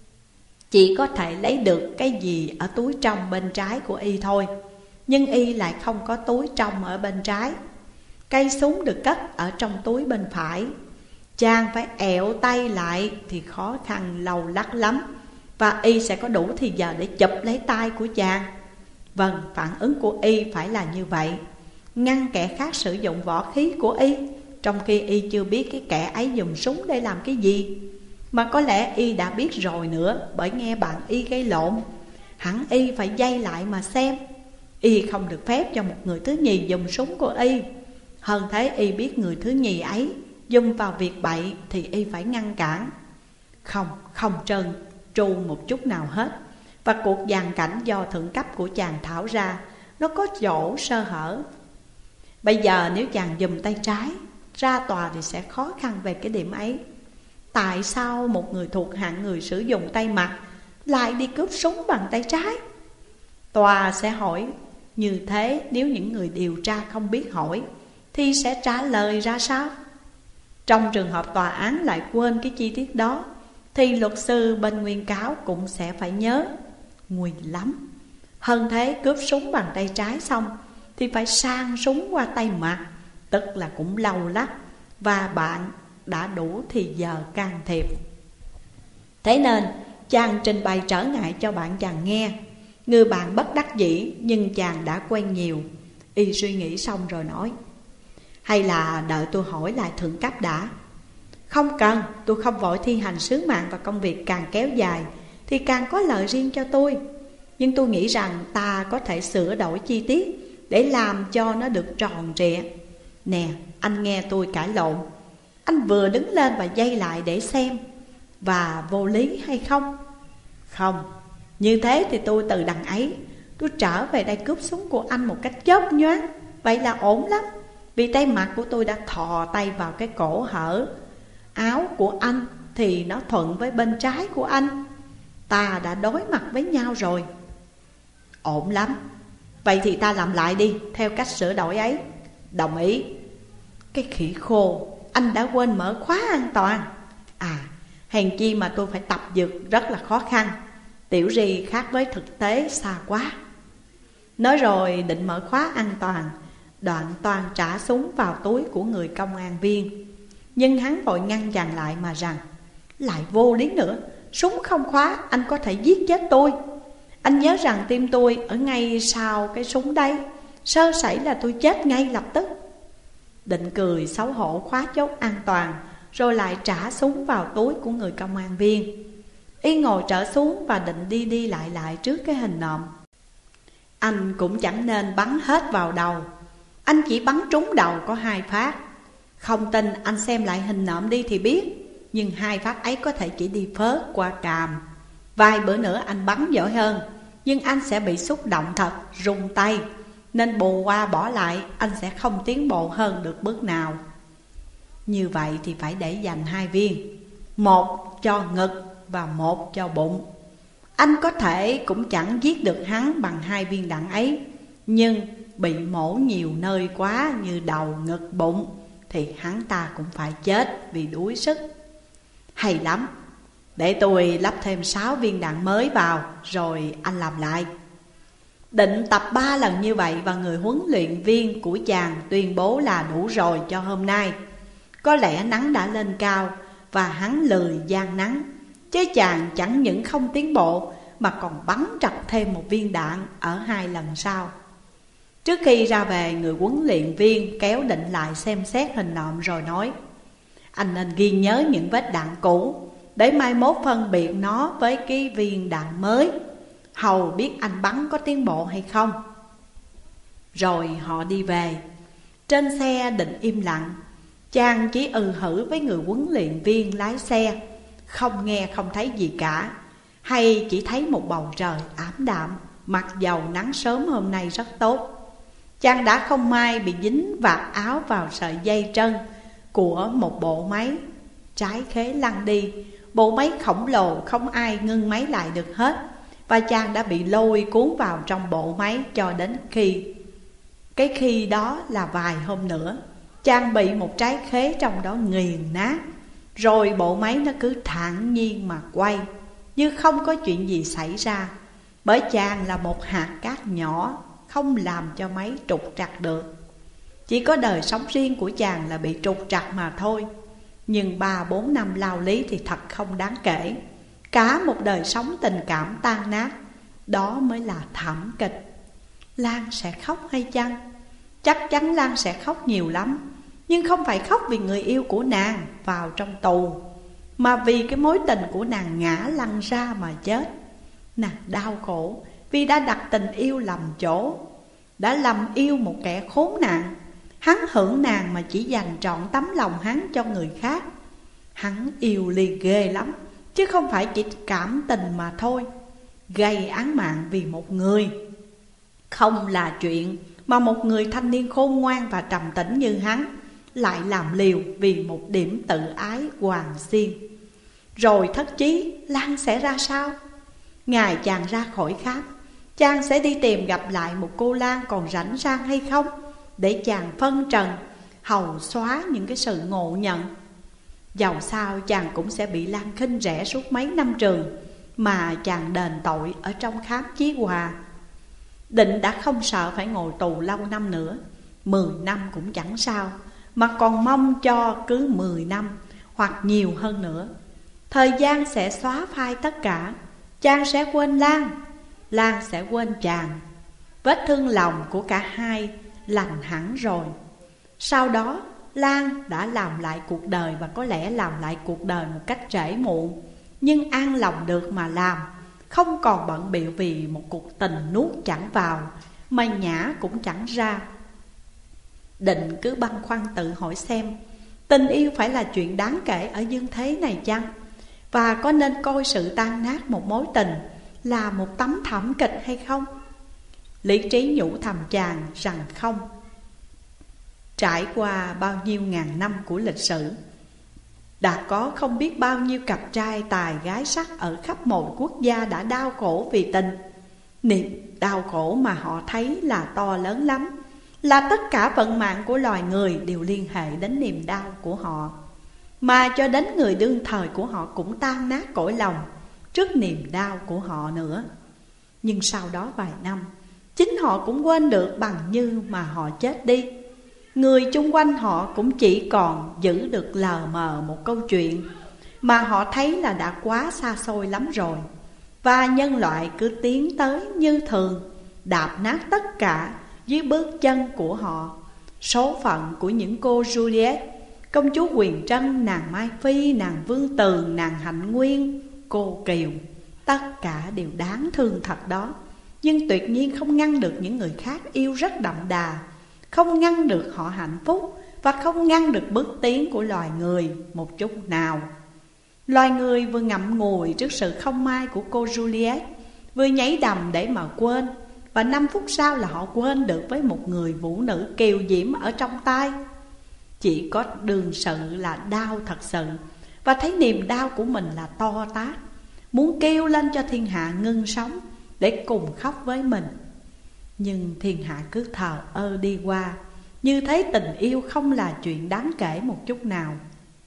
chỉ có thể lấy được cái gì ở túi trong bên trái của y thôi. Nhưng y lại không có túi trong ở bên trái. Cây súng được cất ở trong túi bên phải. Chàng phải ẹo tay lại thì khó khăn lâu lắc lắm, và y sẽ có đủ thì giờ để chụp lấy tay của chàng. Vâng, phản ứng của y phải là như vậy, ngăn kẻ khác sử dụng võ khí của y, trong khi y chưa biết cái kẻ ấy dùng súng để làm cái gì. Mà có lẽ y đã biết rồi nữa, bởi nghe bạn y gây lộn. Hẳn y phải dây lại mà xem. Y không được phép cho một người thứ nhì dùng súng của y. Hơn thế, y biết người thứ nhì ấy dùng vào việc bậy thì y phải ngăn cản. Không trơn tru một chút nào hết. Và cuộc dàn cảnh do thượng cấp của chàng thảo ra, nó có chỗ sơ hở. Bây giờ nếu chàng dùng tay trái ra tòa thì sẽ khó khăn về cái điểm ấy. Tại sao một người thuộc hạng người sử dụng tay mặt lại đi cướp súng bằng tay trái? Tòa sẽ hỏi như thế. Nếu những người điều tra không biết hỏi thì sẽ trả lời ra sao? Trong trường hợp tòa án lại quên cái chi tiết đó, thì luật sư bên nguyên cáo cũng sẽ phải nhớ. Nguy lắm. Hơn thế, cướp súng bằng tay trái xong thì phải sang súng qua tay mặt, tức là cũng lâu lắm, và bạn đã đủ thì giờ can thiệp. Thế nên chàng trình bày trở ngại cho bạn chàng nghe. Người bạn bất đắc dĩ, nhưng chàng đã quen nhiều. Y suy nghĩ xong rồi nói: hay là đợi tôi hỏi lại thượng cấp đã? Không cần, tôi không vội thi hành sứ mạng, và công việc càng kéo dài thì càng có lợi riêng cho tôi. Nhưng tôi nghĩ rằng ta có thể sửa đổi chi tiết để làm cho nó được tròn trịa. Nè, anh nghe tôi cãi lộn. Anh vừa đứng lên và dây lại để xem, và vô lý hay không? Không, như thế thì tôi từ đằng ấy tôi trở về đây cướp súng của anh một cách chớp nhoáng. Vậy là ổn lắm, vì tay mặt của tôi đã thò tay vào cái cổ hở áo của anh, thì nó thuận với bên trái của anh. Ta đã đối mặt với nhau rồi. Ổn lắm. Vậy thì ta làm lại đi, theo cách sửa đổi ấy. Đồng ý. Cái khỉ khô, anh đã quên mở khóa an toàn. Hèn chi mà tôi phải tập dượt rất là khó khăn. Tiểu gì khác với thực tế xa quá. Nói rồi định mở khóa an toàn, Đoạn Toàn trả súng vào túi của người công an viên. Nhưng hắn vội ngăn chàng lại mà rằng: lại vô lý nữa, súng không khóa anh có thể giết chết tôi. Anh nhớ rằng tim tôi ở ngay sau cái súng đây, sơ sẩy là tôi chết ngay lập tức. Định cười xấu hổ khóa chốt an toàn, rồi lại trả súng vào túi của người công an viên. Y ngồi trở xuống và định đi lại trước cái hình nộm. Anh cũng chẳng nên bắn hết vào đầu. Anh chỉ bắn trúng đầu có 2 phát. Không tin anh xem lại hình nộm đi thì biết. Nhưng 2 phát ấy có thể chỉ đi phớt qua càm. Vài bữa nữa anh bắn giỏi hơn, nhưng anh sẽ bị xúc động thật, run tay. Nên bù qua bỏ lại, anh sẽ không tiến bộ hơn được bước nào. Như vậy thì phải để dành 2 viên, một cho ngực và một cho bụng. Anh có thể cũng chẳng giết được hắn bằng 2 viên đạn ấy, nhưng bị mổ nhiều nơi quá như đầu, ngực, bụng thì hắn ta cũng phải chết vì đuối sức. Hay lắm, để tôi lắp thêm 6 viên đạn mới vào rồi anh làm lại. Định tập 3 lần như vậy và người huấn luyện viên của chàng tuyên bố là đủ rồi cho hôm nay. Có lẽ nắng đã lên cao và hắn lười gian nắng, chứ chàng chẳng những không tiến bộ mà còn bắn trật thêm một viên đạn ở 2 lần sau. Trước khi ra về, người huấn luyện viên kéo Định lại xem xét hình nộm rồi nói: anh nên ghi nhớ những vết đạn cũ để mai mốt phân biệt nó với cái viên đạn mới, hầu biết anh bắn có tiến bộ hay không. Rồi họ đi về. Trên xe Định im lặng. Chàng chỉ hử với người huấn luyện viên lái xe, không nghe không thấy gì cả, hay chỉ thấy một bầu trời ảm đạm, mặc dầu nắng sớm hôm nay rất tốt. Chàng đã không may bị dính vạt áo vào sợi dây trân của một bộ máy trái khế lăn đi. Bộ máy khổng lồ không ai ngưng máy lại được hết, và chàng đã bị lôi cuốn vào trong bộ máy cho đến khi đó là vài hôm nữa. Chàng bị một trái khế trong đó nghiền nát, rồi bộ máy nó cứ thản nhiên mà quay như không có chuyện gì xảy ra. Bởi chàng là một hạt cát nhỏ, không làm cho máy trục trặc được. Chỉ có đời sống riêng của chàng là bị trục trặc mà thôi. Nhưng 3-4 năm lao lý thì thật không đáng kể. Cả một đời sống tình cảm tan nát, đó mới là thảm kịch. Lan sẽ khóc hay chăng? Chắc chắn Lan sẽ khóc nhiều lắm. Nhưng không phải khóc vì người yêu của nàng vào trong tù, mà vì cái mối tình của nàng ngã lăn ra mà chết. Nàng đau khổ vì đã đặt tình yêu lầm chỗ, đã lầm yêu một kẻ khốn nạn. Hắn hưởng nàng mà chỉ dành trọn tấm lòng hắn cho người khác. Hắn yêu Ly ghê lắm, chứ không phải chỉ cảm tình mà thôi. Gây án mạng vì một người không là chuyện mà một người thanh niên khôn ngoan và trầm tĩnh như hắn lại làm liều vì một điểm tự ái hoàng xiên. Rồi thất chí, Lan sẽ ra sao? Ngày chàng ra khỏi khám, chàng sẽ đi tìm gặp lại một cô Lan còn rảnh rang hay không, để chàng phân trần, hầu xóa những cái sự ngộ nhận. Dầu sao chàng cũng sẽ bị Lan khinh rẻ suốt mấy năm trường, mà chàng đền tội ở trong khám chí hòa. Định đã không sợ phải ngồi tù lâu năm nữa, 10 năm cũng chẳng sao, mà còn mong cho cứ 10 năm hoặc nhiều hơn nữa. Thời gian sẽ xóa phai tất cả. Chàng sẽ quên Lan, Lan sẽ quên chàng. Vết thương lòng của cả hai lành hẳn rồi. Sau đó Lan đã làm lại cuộc đời, và có lẽ làm lại cuộc đời một cách trễ muộn, nhưng an lòng được mà làm. Không còn bận bịu vì một cuộc tình nuốt chẳng vào, mà nhả cũng chẳng ra. Định cứ băn khoăn tự hỏi xem, tình yêu phải là chuyện đáng kể ở dương thế này chăng? Và có nên coi sự tan nát một mối tình là một tấm thảm kịch hay không? Lý trí nhủ thầm chàng rằng không. Trải qua bao nhiêu ngàn năm của lịch sử, đã có không biết bao nhiêu cặp trai tài gái sắc ở khắp mọi quốc gia đã đau khổ vì tình. Niềm đau khổ mà họ thấy là to lớn lắm, là tất cả vận mạng của loài người đều liên hệ đến niềm đau của họ. Mà cho đến người đương thời của họ cũng tan nát cõi lòng trước niềm đau của họ nữa. Nhưng sau đó vài năm, chính họ cũng quên được bằng như mà họ chết đi. Người chung quanh họ cũng chỉ còn giữ được lờ mờ một câu chuyện mà họ thấy là đã quá xa xôi lắm rồi. Và nhân loại cứ tiến tới như thường, đạp nát tất cả dưới bước chân của họ. Số phận của những cô Juliet, công chúa Huyền Trân, nàng Mai Phi, nàng Vương Tường, nàng Hạnh Nguyên, cô Kiều, tất cả đều đáng thương thật đó. Nhưng tuyệt nhiên không ngăn được những người khác yêu rất đậm đà, không ngăn được họ hạnh phúc, và không ngăn được bước tiến của loài người một chút nào. Loài người vừa ngậm ngùi trước sự không may của cô Juliet, vừa nhảy đầm để mà quên. Và 5 phút sau là họ quên được với một người vũ nữ kiều diễm ở trong tay. Chỉ có đương sự là đau thật sự, và thấy niềm đau của mình là to tát, muốn kêu lên cho thiên hạ ngưng sống để cùng khóc với mình. Nhưng thiên hạ cứ thờ ơ đi qua, như thế tình yêu không là chuyện đáng kể một chút nào.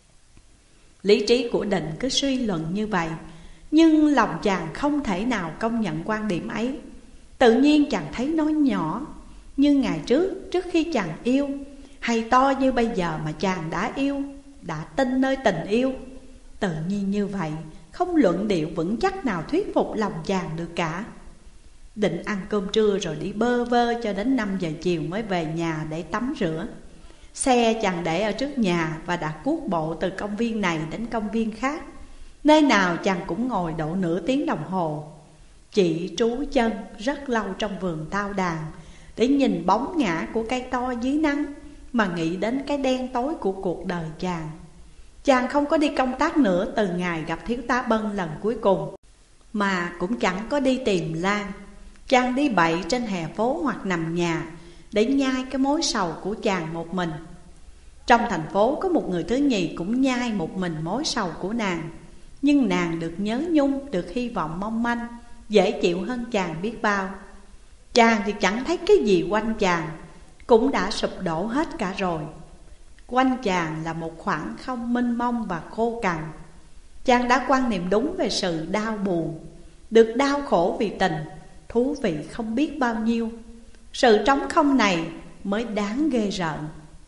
Lý trí của Định cứ suy luận như vậy, nhưng lòng chàng không thể nào công nhận quan điểm ấy. Tự nhiên chàng thấy nói nhỏ, như ngày trước khi chàng yêu, hay to như bây giờ mà chàng đã yêu, đã tin nơi tình yêu. Tự nhiên như vậy, không luận điệu vững chắc nào thuyết phục lòng chàng được cả. Định ăn cơm trưa rồi đi bơ vơ cho đến 5 giờ chiều mới về nhà để tắm rửa. Xe chàng để ở trước nhà và đã cuốc bộ từ công viên này đến công viên khác. Nơi nào chàng cũng ngồi độ nửa tiếng đồng hồ, chỉ trú chân rất lâu trong vườn tao đàn, để nhìn bóng ngã của cây to dưới nắng mà nghĩ đến cái đen tối của cuộc đời chàng. Chàng không có đi công tác nữa từ ngày gặp thiếu tá Bân lần cuối cùng, mà cũng chẳng có đi tìm Lan. Chàng đi bậy trên hè phố hoặc nằm nhà để nhai cái mối sầu của chàng một mình. Trong thành phố có một người thứ nhì cũng nhai một mình mối sầu của nàng, nhưng nàng được nhớ nhung, được hy vọng mong manh, dễ chịu hơn chàng biết bao. Chàng thì chẳng thấy cái gì quanh chàng, cũng đã sụp đổ hết cả rồi. Quanh chàng là một khoảng không mênh mông và khô cằn. Chàng đã quan niệm đúng về sự đau buồn, được đau khổ vì tình, thú vị không biết bao nhiêu. Sự trống không này mới đáng ghê rợn.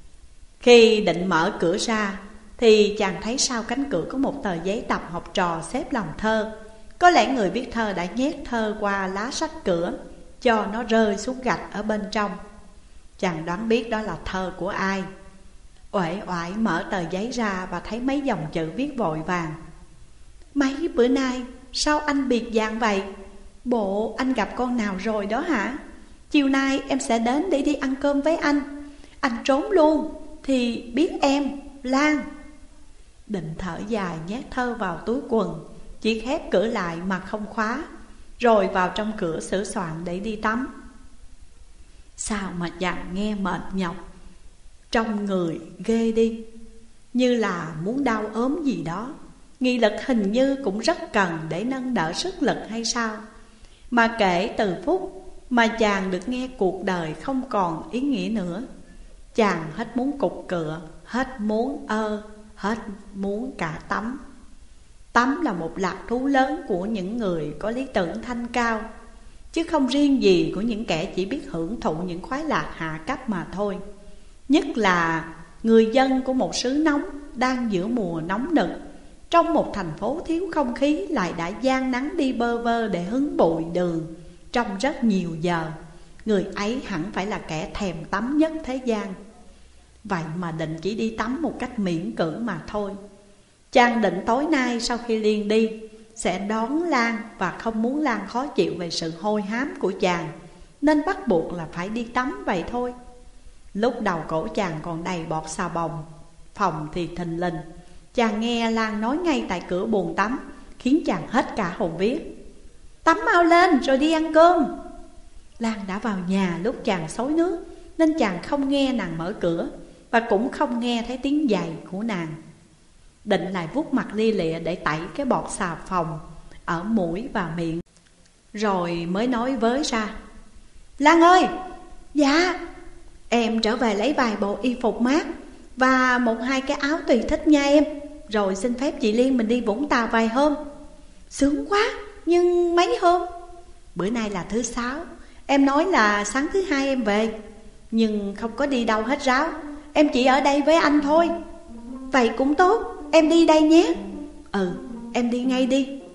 Khi định mở cửa ra thì chàng thấy sau cánh cửa có một tờ giấy tập học trò xếp lòng thơ. Có lẽ người viết thơ đã nhét thơ qua lá sách cửa, cho nó rơi xuống gạch ở bên trong. Chàng đoán biết đó là thơ của ai. Uể oải mở tờ giấy ra và thấy mấy dòng chữ viết vội vàng. Mấy bữa nay sao anh biệt dạng vậy? Bộ anh gặp con nào rồi đó hả? Chiều nay em sẽ đến để đi ăn cơm với anh. Anh trốn luôn thì biết em, Lan. Định thở dài nhét thơ vào túi quần, chỉ khép cửa lại mà không khóa, rồi vào trong cửa sửa soạn để đi tắm. Sao mà chàng nghe mệt nhọc, trong người ghê đi, như là muốn đau ốm gì đó. Nghị lực hình như cũng rất cần để nâng đỡ sức lực hay sao. Mà kể từ phút mà chàng được nghe cuộc đời không còn ý nghĩa nữa, chàng hết muốn cục cựa, hết muốn hết muốn cả tắm. Tắm là một lạc thú lớn của những người có lý tưởng thanh cao, chứ không riêng gì của những kẻ chỉ biết hưởng thụ những khoái lạc hạ cấp mà thôi. Nhất là người dân của một xứ nóng đang giữa mùa nóng nực, trong một thành phố thiếu không khí, lại đã gian nắng đi bơ vơ để hứng bụi đường trong rất nhiều giờ. Người ấy hẳn phải là kẻ thèm tắm nhất thế gian. Vậy mà Định chỉ đi tắm một cách miễn cưỡng mà thôi. Chàng định tối nay sau khi Liên đi sẽ đón Lan, và không muốn Lan khó chịu về sự hôi hám của chàng, nên bắt buộc là phải đi tắm vậy thôi. Lúc đầu cổ chàng còn đầy bọt xà bông, phòng thì thình lình chàng nghe Lan nói ngay tại cửa buồng tắm, khiến chàng hết cả hồn vía. Tắm mau lên rồi đi ăn cơm. Lan đã vào nhà lúc chàng xối nước, nên chàng không nghe nàng mở cửa, và cũng không nghe thấy tiếng giày của nàng. Định lại vuốt mặt lia lịa để tẩy cái bọt xà phòng ở mũi và miệng, rồi mới nói với ra. Lan ơi! Dạ. Em trở về lấy vài bộ y phục mát và một hai cái áo tùy thích nha em, rồi xin phép chị Liên mình đi Vũng Tàu vài hôm. Sướng quá, nhưng mấy hôm? Bữa nay là thứ Sáu, em nói là sáng thứ Hai em về, nhưng không có đi đâu hết ráo. Em chỉ ở đây với anh thôi. Vậy cũng tốt, em đi đây nhé. Ừ, em đi ngay đi.